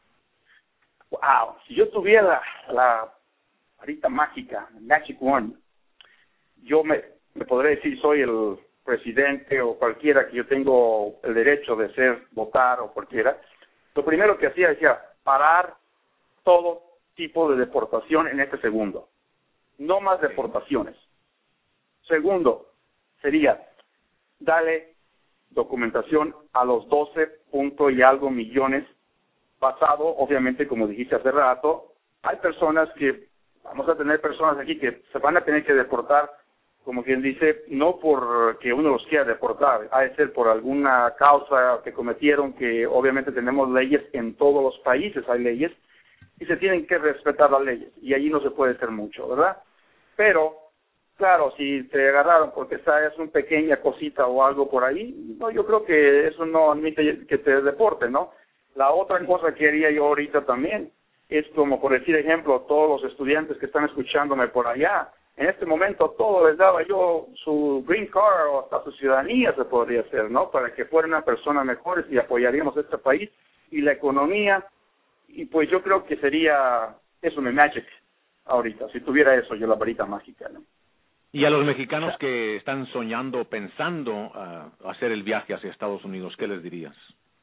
S3: Wow, si yo tuviera la, la varita mágica, Magic Wand, yo me, me podría decir soy el presidente o cualquiera que yo tengo el derecho de ser, votar o cualquiera. Lo primero que hacía decía parar todo tipo de deportación en este segundo. No más deportaciones. Segundo, sería darle documentación a los doce punto y algo millones basado, obviamente, como dijiste hace rato, hay personas que, vamos a tener personas aquí que se van a tener que deportar, como quien dice, no porque uno los quiera deportar, ha de ser por alguna causa que cometieron, que obviamente tenemos leyes en todos los países, hay leyes, y se tienen que respetar las leyes, y allí no se puede hacer mucho, ¿verdad? Pero, claro, si te agarraron porque es una pequeña cosita o algo por ahí, no, yo creo que eso no admite que te deporten, ¿no? La otra cosa que haría yo ahorita también es como, por decir ejemplo, todos los estudiantes que están escuchándome por allá, en este momento todo les daba yo su green card o hasta su ciudadanía se podría hacer, ¿no? Para que fueran una persona mejores y apoyaríamos este país y la economía, y pues yo creo que sería eso mi magic ahorita, si tuviera eso yo la varita mágica, ¿no?
S1: Y a los mexicanos que están soñando, pensando uh, hacer el viaje hacia Estados Unidos, ¿qué les dirías?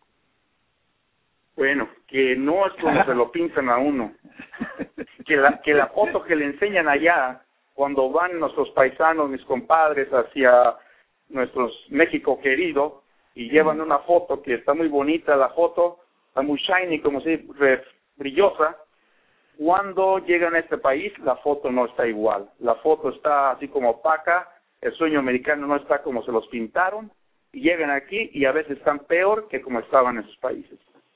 S3: Bueno, que no es como se lo pintan a uno. Que la, que la foto que le enseñan allá, cuando van nuestros paisanos, mis compadres, hacia nuestros México querido, y llevan una foto que está muy bonita, la foto está muy shiny, como si re, brillosa. Cuando llegan a este país, la foto no está igual. La foto está así como opaca, el sueño americano no está como se los pintaron, y llegan aquí y a veces están peor que como estaban en sus países.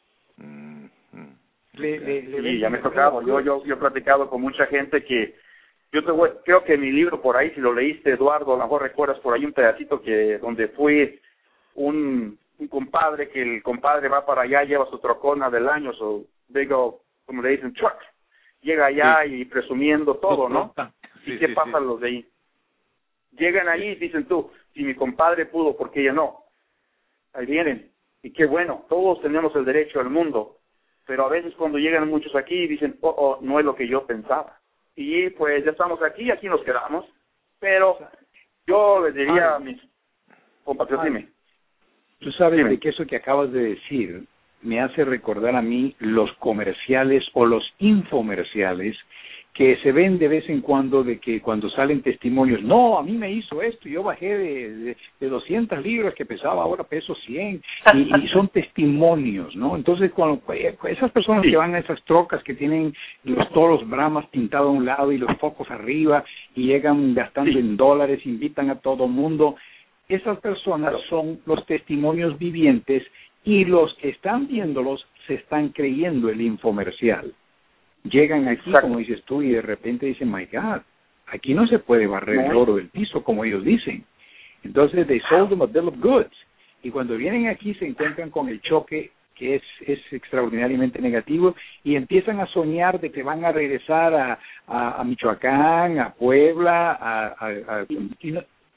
S1: Mm, mm.
S2: Le, le, le
S3: Sí, ya me he tocado. Yo, yo, yo he platicado con mucha gente que, yo te voy, creo que mi libro por ahí, si lo leíste, Eduardo, a lo mejor recuerdas por ahí un pedacito que donde fue un, un compadre, que el compadre va para allá, lleva su trocona del año, su digo, como le dicen, truck, llega allá sí. y presumiendo todo, ¿no? Sí, ¿Y qué sí, pasa sí. los de ahí? Llegan ahí y dicen tú, si mi compadre pudo, ¿por qué ella no? Ahí vienen. Y qué bueno, todos tenemos el derecho al mundo, pero a veces cuando llegan muchos aquí dicen, oh, oh, no es lo que yo pensaba. Y pues ya estamos aquí, aquí nos quedamos, pero yo les diría Ay. a mis compatriotas, dime.
S2: Tú sabes dime. de que eso que acabas de decir me hace recordar a mí los comerciales o los infomerciales que se ven de vez en cuando, de que cuando salen testimonios, no, a mí me hizo esto, yo bajé de, de, de doscientas libras que pesaba, ahora peso cien, y, y son testimonios, ¿no? Entonces, cuando esas personas sí. que van a esas trocas que tienen los toros Brahmas pintados a un lado y los focos arriba, y llegan gastando sí. en dólares, invitan a todo mundo, esas personas son los testimonios vivientes, y los que están viéndolos se están creyendo el infomercial. Llegan aquí, Exacto. como dices tú, y de repente dicen, my God, aquí no se puede barrer no. el oro del piso, como ellos dicen. Entonces, they sold them a bill of goods. Y cuando vienen aquí se encuentran con el choque, que es, es extraordinariamente negativo, y empiezan a soñar de que van a regresar a, a, a Michoacán, a Puebla, a, a, a y no,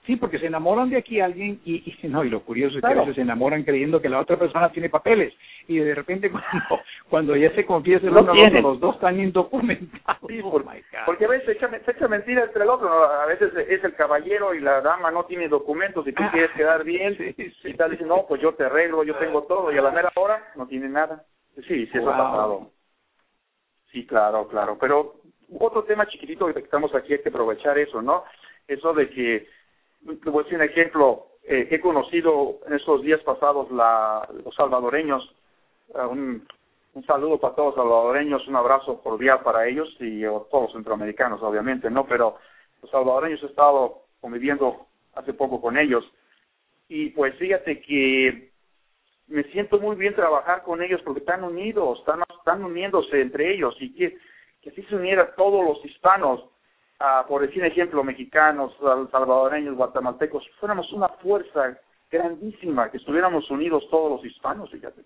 S2: Sí, porque se enamoran de aquí alguien y, y no, y lo curioso es
S3: Claro.
S2: que a veces se enamoran creyendo que la otra persona tiene papeles y de repente cuando, cuando ya se confiesa el
S3: No
S2: uno al otro,
S3: tienen.
S2: los dos están indocumentados.
S3: Sí,
S2: Oh
S3: por-
S2: my God.
S3: porque a veces se echa, se echa mentira entre el otro, ¿no? A veces es el caballero y la dama no tiene documentos y tú
S2: Ah,
S3: quieres quedar bien
S2: sí, sí.
S3: y tal, dice, no, pues yo te arreglo, yo tengo todo, y a la mera hora no tiene nada. Sí, sí, eso ha
S2: Wow.
S3: pasado. Sí, claro, claro. Pero otro tema chiquitito que estamos aquí, hay que aprovechar eso, ¿no? Eso de que, te voy a decir un ejemplo, eh, he conocido en esos días pasados la, los salvadoreños, uh, un, un saludo para todos los salvadoreños, un abrazo cordial para ellos y o, todos los centroamericanos, obviamente, ¿no? Pero los salvadoreños he estado conviviendo hace poco con ellos y pues fíjate que me siento muy bien trabajar con ellos porque están unidos, están, están uniéndose entre ellos y que, que así se uniera todos los hispanos, uh, por decir ejemplo, mexicanos, salvadoreños, guatemaltecos, fuéramos una fuerza grandísima, que estuviéramos unidos todos los hispanos, fíjate.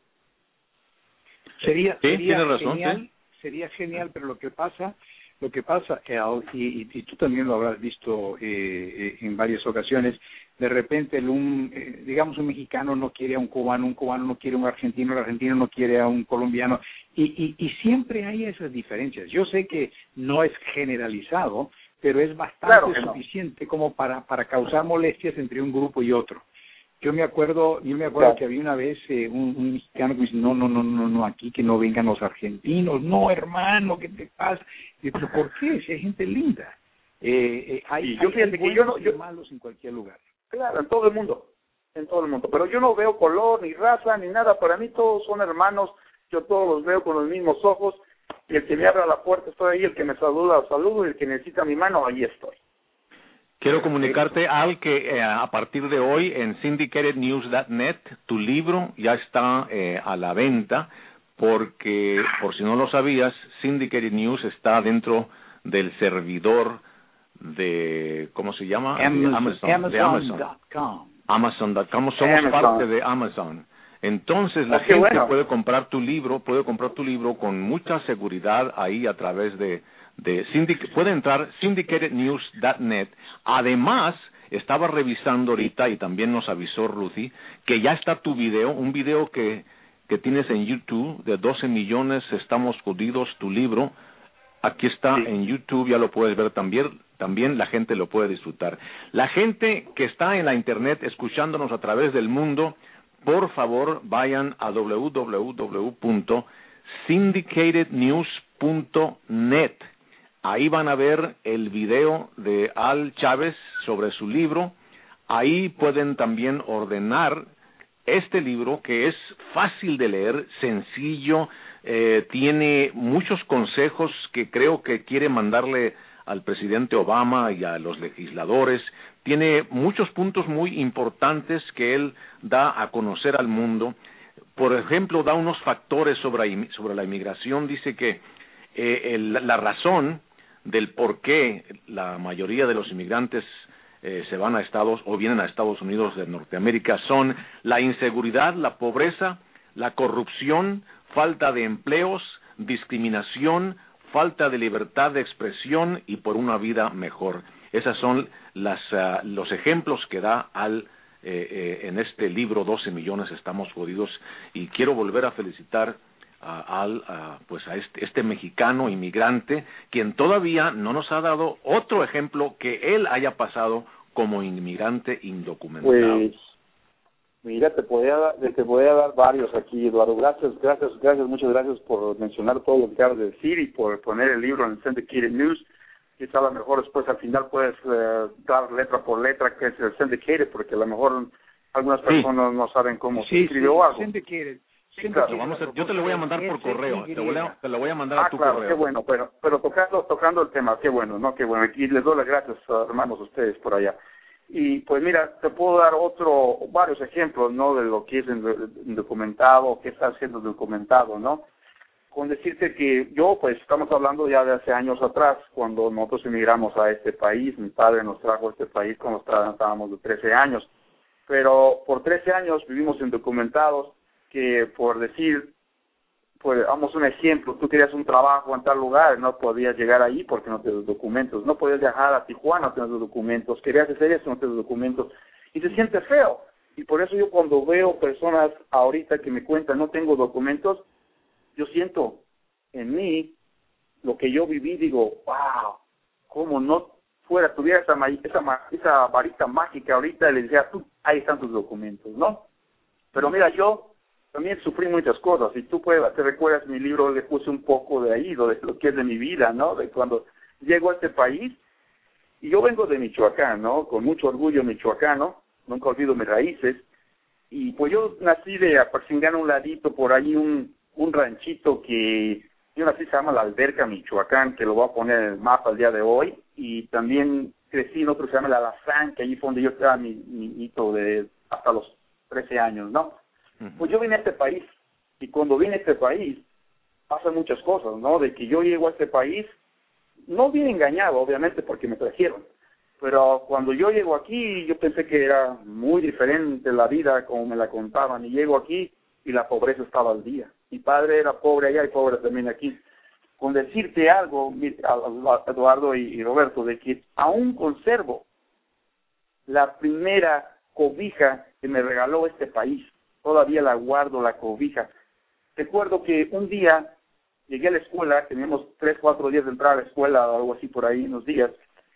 S2: Sería,
S1: Sí,
S2: sería
S1: tiene razón,
S2: genial,
S1: sí.
S2: sería genial, pero lo que pasa, lo que pasa, Al, y, y, y tú también lo habrás visto eh, eh, en varias ocasiones, de repente el un, eh, digamos un mexicano no quiere a un cubano, un cubano no quiere a un argentino, el argentino no quiere a un colombiano, y, y, y siempre hay esas diferencias. Yo sé que no es generalizado, pero es bastante
S3: Claro que no.
S2: suficiente como para, para causar molestias entre un grupo y otro. Yo me acuerdo, yo me acuerdo
S3: Claro.
S2: que había una vez eh, un, un mexicano que me dice, no, no, no, no, no, aquí que no vengan los argentinos, no, hermano, ¿qué te pasa? Y yo, pero ¿por qué? Si hay gente linda. Eh, eh, hay,
S3: Y yo
S2: hay,
S3: fíjate
S2: hay
S3: que yo
S2: buenos
S3: no-
S2: y
S3: yo-
S2: malos en cualquier lugar.
S3: Claro, en todo el mundo, en todo el mundo. Pero yo no veo color, ni raza, ni nada. Para mí todos son hermanos. Yo todos los veo con los mismos ojos. Y el que me abra la puerta, estoy ahí. El que me saluda, saludo. Y el que necesita mi mano, ahí estoy.
S1: Quiero comunicarte, Al, que eh, a partir de hoy en syndicated news punto net tu libro ya está eh, a la venta porque, por si no lo sabías, Syndicated News está dentro del servidor de, ¿cómo se llama? De
S2: Amazon,
S1: Amazon. De Amazon.
S2: Amazon punto com.
S1: Amazon punto com. Somos
S3: Amazon.
S1: parte de Amazon. Entonces la
S3: Oh, qué
S1: gente
S3: bueno.
S1: puede comprar tu libro, puede comprar tu libro con mucha seguridad ahí a través de, de syndic puede entrar syndicated news punto net. Además, estaba revisando ahorita y también nos avisó Ruthie que ya está tu video, un video que, que tienes en YouTube de doce millones estamos jodidos, tu libro. Aquí está
S3: Sí.
S1: en YouTube, ya lo puedes ver también, también la gente lo puede disfrutar. La gente que está en la internet escuchándonos a través del mundo, por favor vayan a doble u doble u doble u punto syndicated news punto net. Ahí van a ver el video de Al Chávez sobre su libro. Ahí pueden también ordenar este libro que es fácil de leer, sencillo, eh, tiene muchos consejos que creo que quiere mandarle al presidente Obama y a los legisladores. Tiene muchos puntos muy importantes que él da a conocer al mundo. Por ejemplo, da unos factores sobre, sobre la inmigración. Dice que eh, el, la razón del por qué la mayoría de los inmigrantes eh, se van a Estados o vienen a Estados Unidos de Norteamérica son la inseguridad, la pobreza, la corrupción, falta de empleos, discriminación, falta de libertad de expresión y por una vida mejor. Esos son las, uh, los ejemplos que da al eh, eh, en este libro doce millones estamos jodidos, y quiero volver a felicitar a, al, a, pues a este, este mexicano inmigrante, quien todavía no nos ha dado otro ejemplo que él haya pasado como inmigrante indocumentado.
S3: Pues, mira, te podía, dar- te podía dar varios aquí, Eduardo. Gracias, gracias, gracias, muchas gracias por mencionar todo lo que acabas de decir y por poner el libro en Syndicated News. Quizá a lo mejor después al final puedes eh, dar letra por letra que es el Syndicated, porque a lo mejor algunas
S1: Sí.
S3: personas no saben cómo se
S2: Sí,
S3: escribe
S2: sí,
S3: o algo.
S2: syndicated.
S3: Sí, claro.
S1: Lo vamos a- yo te lo voy a mandar por correo, te, voy a, te lo voy a mandar
S3: Ah,
S1: a tu
S3: claro,
S1: correo.
S3: qué bueno, pero pero tocando tocando el tema, qué bueno, ¿no? Qué bueno. Y les doy las gracias, uh, hermanos, a ustedes por allá. Y pues mira, te puedo dar otro, varios ejemplos, ¿no? De lo que es documentado, qué está siendo documentado, ¿no? Con decirte que yo, pues, estamos hablando ya de hace años atrás, cuando nosotros emigramos a este país, mi padre nos trajo a este país cuando estábamos de trece años, pero por trece años vivimos indocumentados, que por decir, pues, vamos un ejemplo, tú querías un trabajo en tal lugar, no podías llegar ahí porque no tienes documentos, no podías viajar a Tijuana, no tienes documentos, querías hacer eso, no tienes documentos, y se siente feo. Y por eso yo cuando veo personas ahorita que me cuentan no tengo documentos, yo siento en mí lo que yo viví, digo, wow, cómo no fuera, tuviera esa, esa, esa varita mágica ahorita y le decía, tú, ahí están tus documentos, ¿no? Pero mira, yo también sufrí muchas cosas, y tú puedes, te recuerdas mi libro, le puse un poco de ahí, de lo que es de mi vida, ¿no? De cuando llego a este país, y yo vengo de Michoacán, ¿no? Con mucho orgullo michoacano, nunca olvido mis raíces, y pues yo nací de Apaxingán, un ladito, por ahí un, un ranchito que yo nací, se llama La Alberca, Michoacán, que lo voy a poner en el mapa el día de hoy, y también crecí en otro que se llama La Alazán, que allí fue donde yo estaba mi, mi hito de hasta los trece años, ¿no? Pues yo vine a este país, y cuando vine a este país, pasan muchas cosas, ¿no? De que yo llego a este país, no bien engañado, obviamente, porque me trajeron, pero cuando yo llego aquí, yo pensé que era muy diferente la vida como me la contaban, y llego aquí, y la pobreza estaba al día. Mi padre era pobre allá y pobre también aquí. Con decirte algo, Eduardo y Roberto, de que aún conservo la primera cobija que me regaló este país. Todavía la guardo, la cobija. Recuerdo que un día llegué a la escuela, teníamos tres, cuatro días de entrar a la escuela o algo así por ahí, unos días,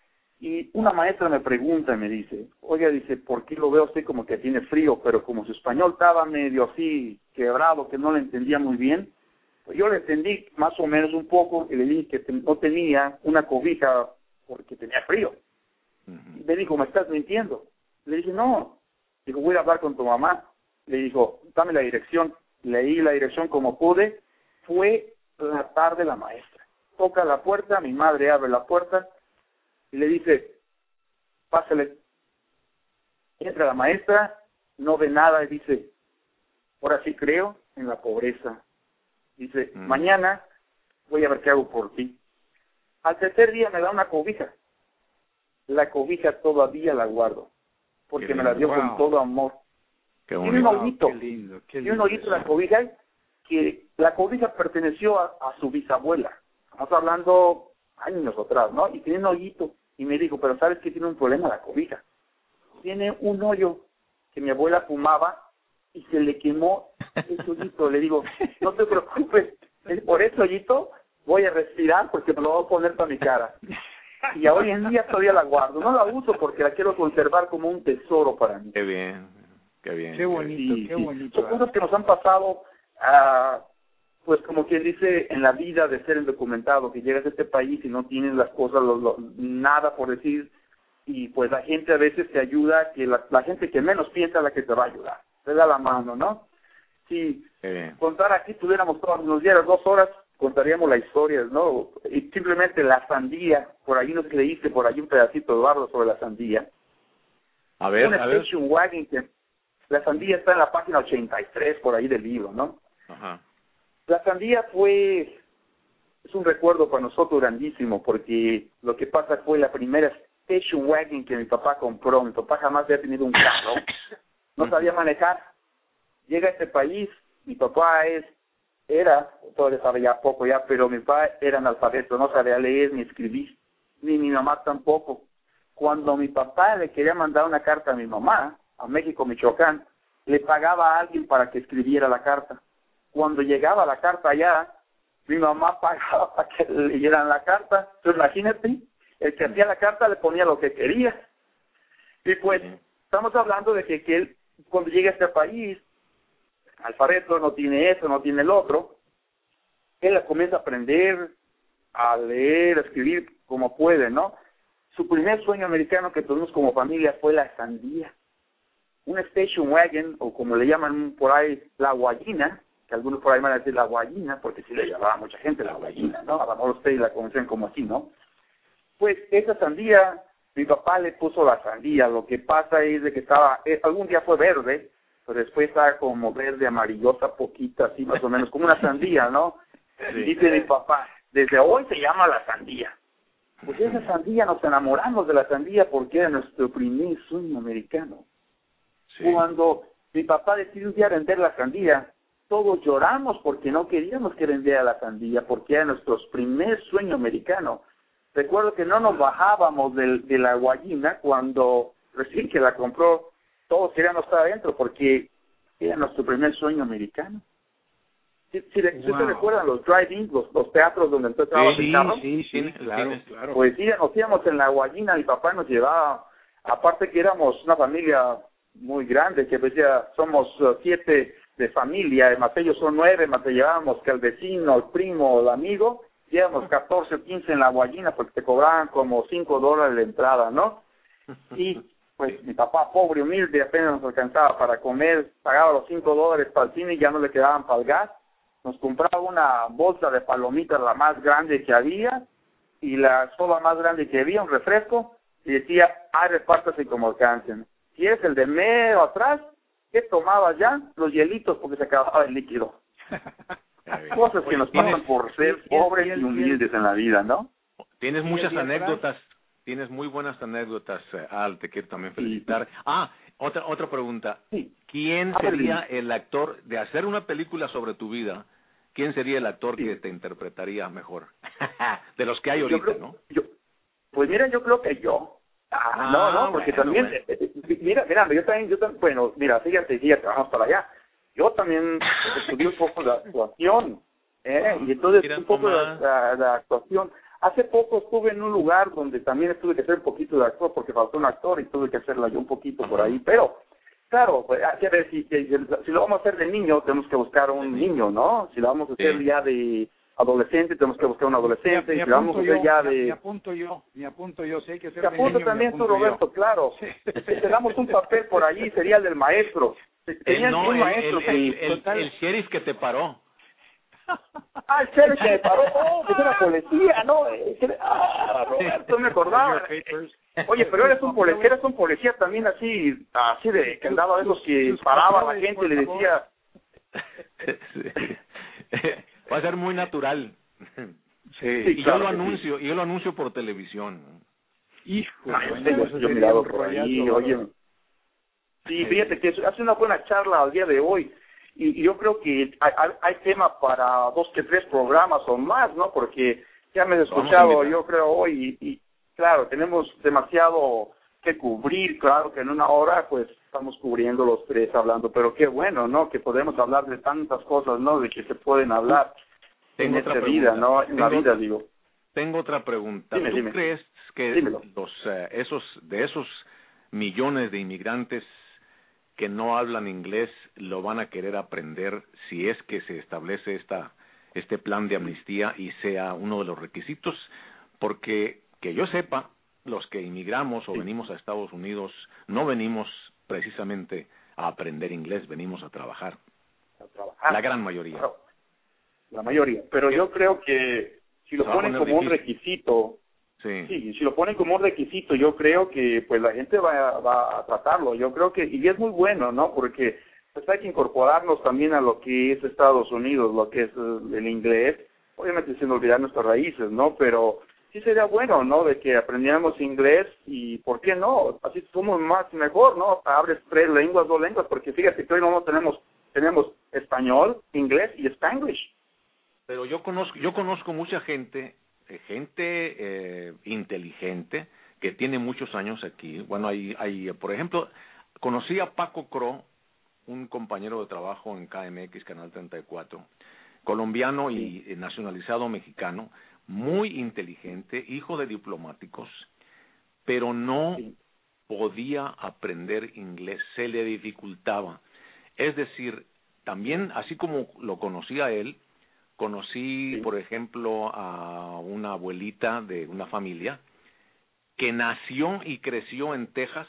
S3: y una maestra me pregunta y me dice, oiga, dice, ¿por qué lo veo usted como que tiene frío? Pero como su español estaba medio así quebrado, que no le entendía muy bien, pues yo le entendí más o menos un poco y le dije que no tenía una cobija porque tenía frío. Uh-huh. Y me dijo, ¿me estás mintiendo? Le dije, no. Dijo, voy a hablar con tu mamá. Le dijo, dame la dirección. Leí la dirección como pude. Fue la tarde la maestra. Toca la puerta, mi madre abre la puerta y le dice, pásale. Entra la maestra, no ve nada y dice, ahora sí creo en la pobreza. Dice, mm. mañana voy a ver qué hago por ti. Al tercer día me da una cobija. La cobija todavía la guardo, porque me la dio wow. con todo amor.
S1: Qué
S3: Tiene un hoyito,
S2: qué lindo, qué
S3: tiene un hoyito la cobija, que la cobija perteneció a, a su bisabuela. Estamos hablando años atrás, ¿no? Y tiene un hoyito. Y me dijo, pero ¿sabes que tiene un problema la cobija? Tiene un hoyo que mi abuela fumaba y se le quemó ese hoyito. Le digo, no te preocupes, por ese hoyito voy a respirar porque me lo voy a poner para mi cara. Y hoy en día todavía la guardo. No la uso porque la quiero conservar como un tesoro para mí.
S1: Qué bien, qué bien.
S2: Qué bonito,
S3: sí,
S2: qué
S3: sí.
S2: bonito.
S3: Son cosas que nos han pasado, uh, pues como quien dice, en la vida de ser indocumentado, que llegas a este país y no tienes las cosas, lo, lo, nada por decir, y pues la gente a veces te ayuda, que la, la gente que menos piensa es la que te va a ayudar. Te da la mano, ¿no? Si eh. contar aquí, tuviéramos todos, nos dieras dos horas, contaríamos la historia, ¿no? Y simplemente la sandía, por ahí nos leíste, por ahí un pedacito, Eduardo, sobre la sandía.
S1: A ver,
S3: Una
S1: a ver.
S3: station wagon que la sandía está en la página ochenta y tres, por ahí del libro, ¿no?
S1: Ajá.
S3: La sandía fue, es un recuerdo para nosotros grandísimo, porque lo que pasa fue la primera station wagon que mi papá compró. Mi papá jamás había tenido un carro, no sabía manejar. Llega a este país, mi papá es, era, todavía sabe ya poco ya, pero mi papá era analfabeto, no sabía leer ni escribir, ni mi mamá tampoco. Cuando mi papá le quería mandar una carta a mi mamá, a México, Michoacán, le pagaba a alguien para que escribiera la carta. Cuando llegaba la carta allá, mi mamá pagaba para que le leyeran la carta. Entonces, imagínate, el que hacía la carta le ponía lo que quería. Y pues, estamos hablando de que, que él, cuando llega a este país, alfabeto, no tiene eso, no tiene el otro, él comienza a aprender a leer, a escribir como puede, ¿no? Su primer sueño americano que tuvimos como familia fue la sandía. Una station wagon, o como le llaman por ahí, la guayina, que algunos por ahí van a decir la guayina, porque sí le llamaba a mucha gente la guayina, ¿no? A lo mejor ustedes la conocen como así, ¿no? Pues esa sandía, mi papá le puso la sandía. Lo que pasa es de que estaba, eh, algún día fue verde, pero después estaba como verde, amarillota, poquita, así más o menos, como una sandía, ¿no? Sí. Y dice mi papá, desde hoy se llama la sandía. Pues esa sandía, nos enamoramos de la sandía porque era nuestro primer sueño americano. Sí. Cuando mi papá decidió un día vender la sandía, todos lloramos porque no queríamos que vendiera la sandía, porque era nuestro primer sueño americano. Recuerdo que no nos bajábamos de, de la guayina cuando recién que la compró, todos queríamos estar adentro porque era nuestro primer sueño americano. Si, si, wow. si te recuerdan los drive-ins, los, los teatros donde entonces estábamos
S2: sí,
S3: en carro,
S2: sí, sí, claro, claro.
S3: Pues sí, nos íbamos en la guayina, mi papá nos llevaba, aparte que éramos una familia muy grande, que decía, somos uh, siete de familia, más ellos son nueve, más te llevábamos que el vecino, el primo, el amigo, llevamos catorce o quince en la guayina porque te cobraban como cinco dólares la entrada, ¿no? Y pues mi papá, pobre, humilde, apenas nos alcanzaba para comer, pagaba los cinco dólares para el cine y ya no le quedaban para el gas. Nos compraba una bolsa de palomitas, la más grande que había, y la soda más grande que había, un refresco, y decía, ah, repártase como alcancen. Si es el de medio atrás, ¿qué tomabas ya? Los hielitos porque se acababa el líquido. Cosas que nos pasan por ser pobres y humildes en la vida, ¿no?
S1: Tienes muchas anécdotas, tienes muy buenas anécdotas, Al, te quiero también felicitar. Sí. Ah, otra otra pregunta. Sí. ¿Quién ah, sería el actor de hacer una película sobre tu vida? ¿Quién sería el actor sí. que te interpretaría mejor? De los que hay ahorita,
S3: creo,
S1: ¿no?
S3: Yo, pues mira, yo creo que yo. Ah, ah no, no, porque bueno, también, bueno. Eh, eh, mira, mira, yo también, yo también, bueno, mira, fíjate, fíjate, vamos para allá. Yo también estudié un poco de actuación, ¿eh? Y entonces un poco de, de, de actuación. Hace poco estuve en un lugar donde también tuve que hacer un poquito de actor, porque faltó un actor y tuve que hacerla yo un poquito por ahí, pero... Claro, pues hay que ver si, si, si lo vamos a hacer de niño, tenemos que buscar un niño, ¿no? Si lo vamos a hacer sí. ya de adolescente, tenemos que buscar un adolescente.
S2: Me, me
S3: si lo vamos a hacer
S2: yo,
S3: ya
S2: me,
S3: de...
S2: Me apunto yo, me apunto yo, sé que hacer
S3: Te apunto también tú, Roberto, yo. Claro. Sí. Si te damos un papel por ahí, sería el del maestro.
S1: El, no, un maestro el, que, el, el, el, el sheriff que te paró.
S3: Ah, el sheriff que me paró. Oh, pues era policía, ¿no? Ah, Roberto, me acordaba. Oye, pero eres un policía, eres un policía también así, así de que andaba de esos que paraba a la gente y le decía...
S1: Va a ser muy natural.
S3: Sí,
S1: y
S3: claro
S1: yo lo anuncio, y yo lo anuncio por televisión.
S2: Hijo,
S3: ah, yo, yo he mirado por ahí, oye. Sí, fíjate que hace una buena charla al día de hoy. Y, y yo creo que hay, hay, hay tema para dos que tres programas o más, ¿no? Porque ya me he escuchado, yo creo, hoy y... y claro, tenemos demasiado que cubrir, claro que en una hora pues estamos cubriendo los tres hablando, pero qué bueno, ¿no? Que podemos hablar de tantas cosas, ¿no? De que se pueden hablar
S1: tengo
S3: en esta vida, ¿no? En tengo, la vida, digo.
S1: Tengo otra pregunta.
S3: Dime,
S1: ¿Tú
S3: dime.
S1: crees que
S3: Dímelo.
S1: los eh, esos de esos millones de inmigrantes que no hablan inglés lo van a querer aprender si es que se establece esta este plan de amnistía y sea uno de los requisitos? Porque que yo sepa, los que inmigramos o sí. venimos a Estados Unidos, no venimos precisamente a aprender inglés, venimos a trabajar.
S3: A trabajar.
S1: La gran mayoría.
S3: Claro. La mayoría. Pero yo creo que si lo ponen como difícil. un requisito, sí. sí, si lo ponen como un requisito, yo creo que pues la gente va, va a tratarlo. Yo creo que, y es muy bueno, ¿no? Porque pues hay que incorporarnos también a lo que es Estados Unidos, lo que es el inglés, obviamente sin olvidar nuestras raíces, ¿no? Pero sí sería bueno, ¿no? De que aprendiéramos inglés y, ¿por qué no? Así somos más mejor, ¿no? Abres tres lenguas, dos lenguas, porque fíjate que hoy no tenemos tenemos español, inglés y spanglish.
S1: Pero yo conozco yo conozco mucha gente, gente eh, inteligente que tiene muchos años aquí. Bueno, hay, hay, por ejemplo, conocí a Paco Cro, un compañero de trabajo en K M X, Canal treinta y cuatro, colombiano sí. y nacionalizado mexicano, muy inteligente, hijo de diplomáticos, pero no sí. podía aprender inglés, se le dificultaba. Es decir, también, así como lo conocí a él, conocí, sí. por ejemplo, a una abuelita de una familia que nació y creció en Texas,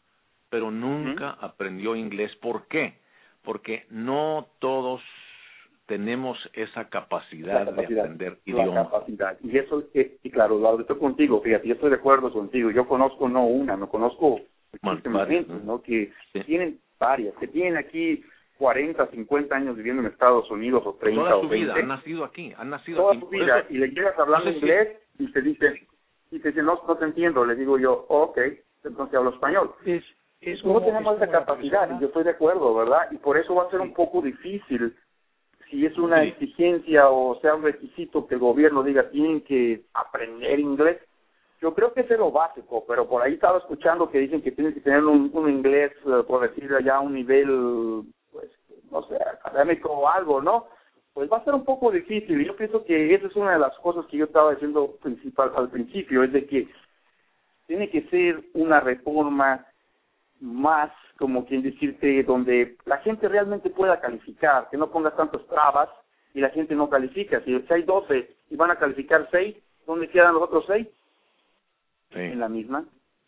S1: pero nunca uh-huh. aprendió inglés. ¿Por qué? Porque no todos tenemos esa capacidad, capacidad de aprender idiomas.
S3: La capacidad. Y eso, y claro, lo estoy contigo, fíjate, yo estoy de acuerdo contigo. Yo conozco no una, no conozco muchísima gente, ¿no? ¿no? Que sí. tienen varias, que tienen aquí cuarenta, cincuenta años viviendo en Estados Unidos o treinta
S1: toda
S3: o
S1: su
S3: veinte.
S1: vida, han nacido aquí, han nacido
S3: toda
S1: aquí.
S3: Toda su vida, eso, y le llegas hablando inglés sí. y te dicen, y te dicen, no, no te entiendo. Le digo yo, oh, ok, entonces hablo español.
S2: Es, es
S3: no
S2: como,
S3: tenemos
S2: es
S3: esa capacidad, y yo estoy de acuerdo, ¿verdad? Y por eso va a ser sí. un poco difícil si es una
S1: sí.
S3: exigencia o sea un requisito que el gobierno diga tienen que aprender inglés. Yo creo que ese es lo básico, pero por ahí estaba escuchando que dicen que tienen que tener un, un inglés, uh, por decirlo ya, un nivel, pues, no sé, académico o algo, ¿no? Pues va a ser un poco difícil. Yo pienso que esa es una de las cosas que yo estaba diciendo principal al principio, es de que tiene que ser una reforma más, como quien decirte, donde la gente realmente pueda calificar, que no pongas tantas trabas y la gente no califica. Si hay doce y van a calificar seis, ¿dónde quedan los otros seis?
S1: Sí.
S3: En la misma.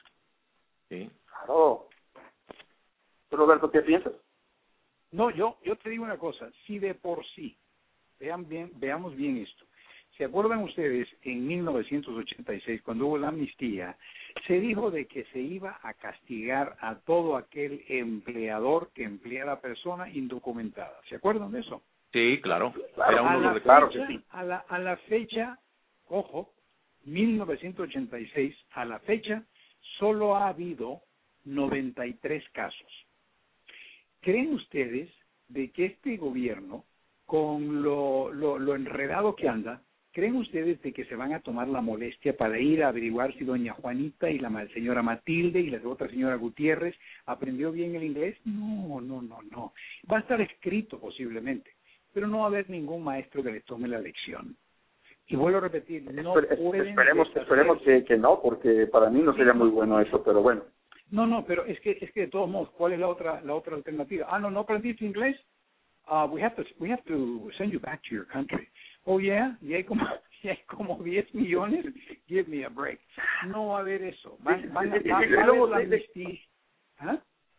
S1: Sí.
S3: Claro. ¿Tú, Roberto, qué piensas?
S2: No, yo, yo te digo una cosa, si de por sí, vean bien, veamos bien esto. ¿Se acuerdan ustedes en mil novecientos ochenta y seis, cuando hubo la amnistía, se dijo de que se iba a castigar a todo aquel empleador que emplea a la persona indocumentada? ¿Se acuerdan de eso?
S1: Sí, claro.
S3: Claro,
S1: Era uno
S2: A
S1: de
S2: la,
S1: los
S2: fecha,
S3: claro que sí.
S2: a, la, a la fecha, ojo, mil novecientos ochenta y seis, a la fecha, solo ha habido noventa y tres casos. ¿Creen ustedes de que este gobierno, con lo, lo, lo enredado que anda, creen ustedes de que se van a tomar la molestia para ir a averiguar si doña Juanita y la señora Matilde y la otra señora Gutiérrez aprendió bien el inglés? No, no, no, no. Va a estar escrito posiblemente, pero no va a haber ningún maestro que le tome la lección. Y vuelvo a repetir, no
S3: Esper,
S2: pueden...
S3: esperemos esperemos que, que no, porque para mí no sería muy bueno eso, pero bueno.
S2: No, no, pero es que es que de todos modos, ¿cuál es la otra la otra alternativa? Ah, no, no aprendiste inglés. Uh, we have to we have to send you back to your country. Oh yeah, y hay como y hay como diez millones. Give me a break. No va a haber eso. Van, van a,
S3: Sí, sí,
S2: va,
S3: sí,
S2: va a
S3: luego
S2: haber la
S3: de-
S2: amnistía. ¿Ah?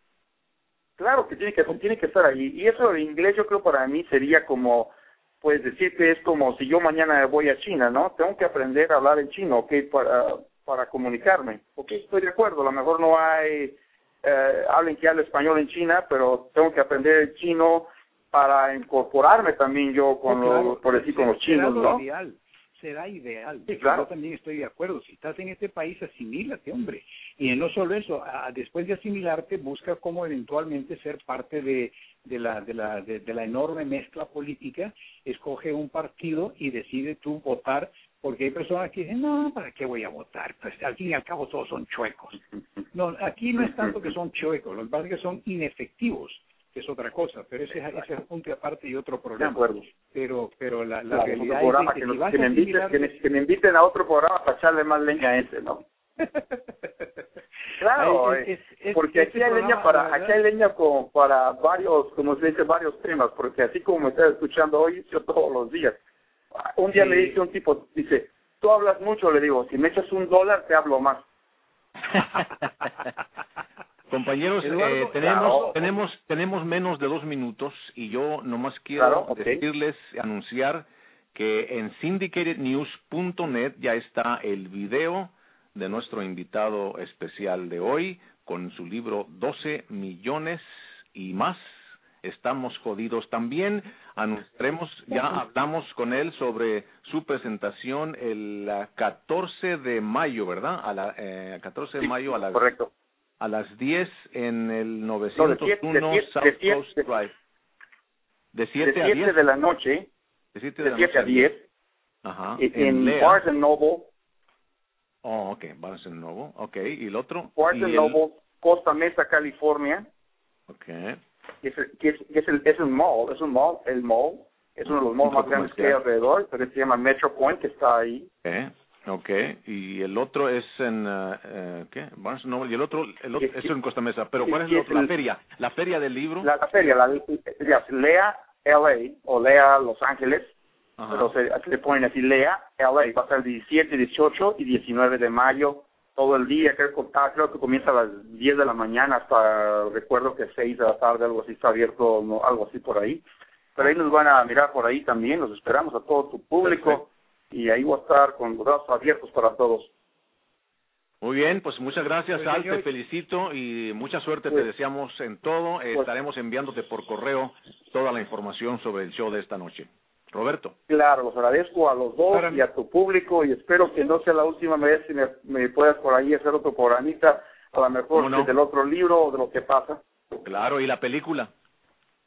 S3: Claro que tiene que tiene que estar ahí. Y eso de inglés yo creo para mí sería como, pues decir que es como si yo mañana voy a China, ¿no? Tengo que aprender a hablar en chino, ¿ok? Para, para comunicarme. Ok, estoy de acuerdo. A lo mejor no hay eh, alguien que hable español en China, pero tengo que aprender el chino para incorporarme también yo con
S2: Oh, claro,
S3: los, por decir, con los
S2: será
S3: chinos,
S2: lo
S3: ¿no?
S2: ideal. Será ideal.
S3: Sí, claro.
S2: Yo también estoy de acuerdo. Si estás en este país, asimílate, hombre. Y no solo eso, a, después de asimilarte, busca cómo eventualmente ser parte de, de, la, de, la, de, de la enorme mezcla política. Escoge un partido y decide tú votar, porque hay personas que dicen, no, ¿para qué voy a votar? Pues al fin y al cabo todos son chuecos. No, aquí no es tanto que son chuecos, lo que pasa es que son inefectivos, que es otra cosa, pero ese, ese es un punto aparte y otro
S3: De
S2: programa.
S3: acuerdo.
S2: Pero pero la, la
S3: Claro,
S2: realidad
S3: otro programa
S2: es de que,
S3: que,
S2: si
S3: nos-
S2: vas
S3: que me
S2: a
S3: inviten,
S2: asimilar...
S3: que, me, que me inviten a otro programa para echarle más leña a ese, ¿no? Claro,
S2: Es- es- es-
S3: porque
S2: este
S3: aquí hay leña
S2: programa,
S3: para
S2: la verdad-
S3: aquí hay leña como para varios, como se dice, varios temas, porque así como me estás escuchando hoy, yo todos los días. Un día
S2: Sí.
S3: me dice un tipo, dice, tú hablas mucho, le digo, si me echas un dólar te hablo más.
S1: Compañeros,
S2: Eduardo,
S1: eh, tenemos
S3: claro.
S1: tenemos tenemos menos de dos minutos y yo nomás quiero
S3: Claro, ok.
S1: decirles, anunciar que en syndicated news punto net ya está el video de nuestro invitado especial de hoy con su libro doce millones y más. Estamos jodidos. También anunciaremos, ya hablamos con él sobre su presentación el ah, catorce de mayo, ¿verdad? A la eh, catorce de
S3: Sí,
S1: mayo a las
S3: correcto.
S1: a las diez en el
S3: No,
S1: novecientos
S3: de siete,
S1: uno
S3: de siete,
S1: South
S3: de siete,
S1: Coast
S3: de-
S1: Drive. De
S3: De
S1: siete a
S3: siete
S1: diez.
S3: de la noche,
S1: De siete de
S3: de
S1: la
S3: siete a
S1: noche.
S3: diez,
S1: Ajá.
S3: en,
S1: En
S3: en
S1: Lea.
S3: Barnes and Noble,
S1: Oh, ok. Barnes and Noble. Ok. ¿Y el otro?
S3: Barnes
S1: Y
S3: and
S1: el-
S3: Noble, Costa Mesa, California,
S1: Ok.
S3: que es, el- que es, que es, el, es un mall, es un mall, el mall, es uno de los malls más grandes que hay alrededor, pero se llama Metro Point, que está ahí.
S1: Okay, okay, y el otro es en uh, uh, ¿qué? Barnes and Noble, y el otro, el otro
S3: ¿Qué-
S1: es
S3: qué-
S1: en Costa Mesa. Pero
S3: qué-
S1: ¿cuál es
S3: qué
S1: el
S3: es
S1: otro? La
S3: el-
S1: feria, la feria del libro.
S3: La, la feria, la, ya, Lea L A o Lea Los Ángeles,
S1: Ajá.
S3: pero se, se le ponen así Lea L A, va a ser el diecisiete, dieciocho y diecinueve de mayo, todo el día, creo, que- ah, creo que comienza a las diez de la mañana hasta, recuerdo que seis de la tarde, algo así, está abierto, no, algo así por ahí. Pero ahí nos van a mirar por ahí también, los esperamos a todo tu público.
S1: Perfecto.
S3: Y ahí voy a estar con los brazos abiertos para todos.
S1: Muy bien, pues muchas gracias,
S2: Pues,
S1: Al, te
S2: señor-
S1: felicito y mucha suerte
S3: Pues-
S1: te deseamos en todo. Eh,
S3: pues-
S1: estaremos enviándote por correo toda la información sobre el show de esta noche. Roberto.
S3: Claro, los agradezco a los dos
S2: Para
S3: y
S2: mí-
S3: a tu público y espero que no sea la última vez si me, me puedas por ahí hacer otro programita, a lo mejor
S1: ¿Cómo no?
S3: del otro libro o de lo que pasa.
S1: Claro, y la película.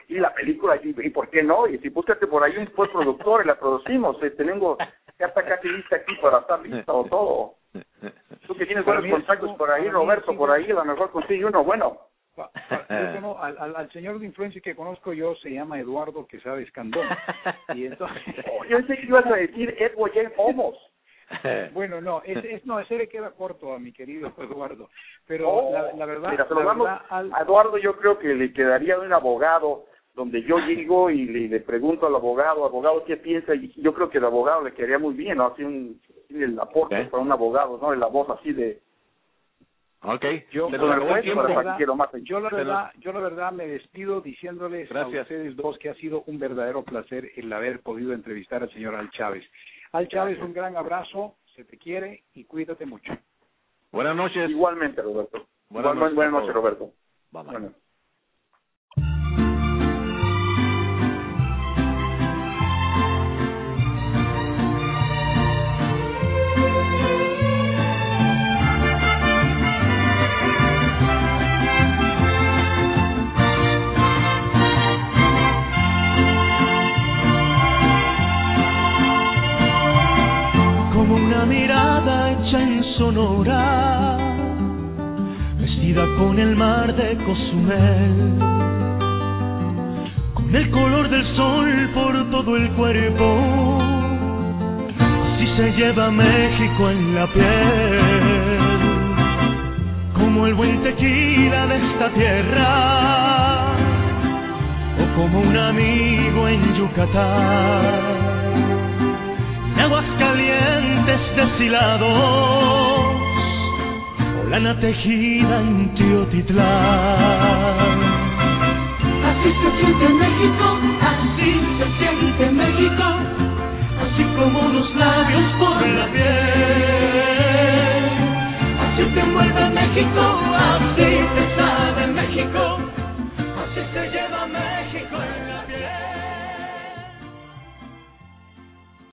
S3: y la película, y, y por qué no, y si búscate por ahí un buen productor y la producimos, eh, tenemos, ya está casi lista aquí para estar lista o todo. Tú que tienes buenos contactos por ahí, Roberto, por ahí, a lo mejor consigue uno bueno.
S2: No, al, al, al señor de influencia que conozco yo se llama Eduardo Quesada Escandón. Y entonces...
S3: Oh, yo sé que ibas a decir Edward James Olmos.
S2: Bueno, no, es, es, no, ese le queda corto a mi querido Eduardo. Pero
S3: oh,
S2: la, la verdad...
S3: Mira,
S2: la
S3: vamos,
S2: verdad al...
S3: a Eduardo yo creo que le quedaría un abogado donde yo llego y le, le pregunto al abogado, abogado, ¿qué piensa? Y yo creo que el abogado le quedaría muy bien, ¿no? Así un, el aporte okay. para un abogado, ¿no? La voz así de...
S1: Okay.
S2: Yo,
S1: la
S2: verdad,
S1: tiempo,
S2: la verdad, yo la verdad, yo la verdad me despido diciéndoles Gracias. a ustedes dos que ha sido un verdadero placer el haber podido entrevistar al señor Al Chávez. Al Chávez, un gran abrazo, se te quiere y cuídate mucho.
S1: Buenas noches.
S3: Igualmente, Roberto.
S1: Buenas,
S3: Igualmente,
S1: noches,
S3: buenas noches, Roberto.
S1: Vamos.
S3: Bueno.
S4: Mirada hecha en Sonora, vestida con el mar de Cozumel, con el color del sol por todo el cuerpo, así se lleva México en la piel, como el buen tequila de esta tierra, o como un amigo en Yucatán. Aguas calientes deshilados, o lana tejida en Teotitlán.
S5: Así se siente México, así se siente México, así como los labios por la piel.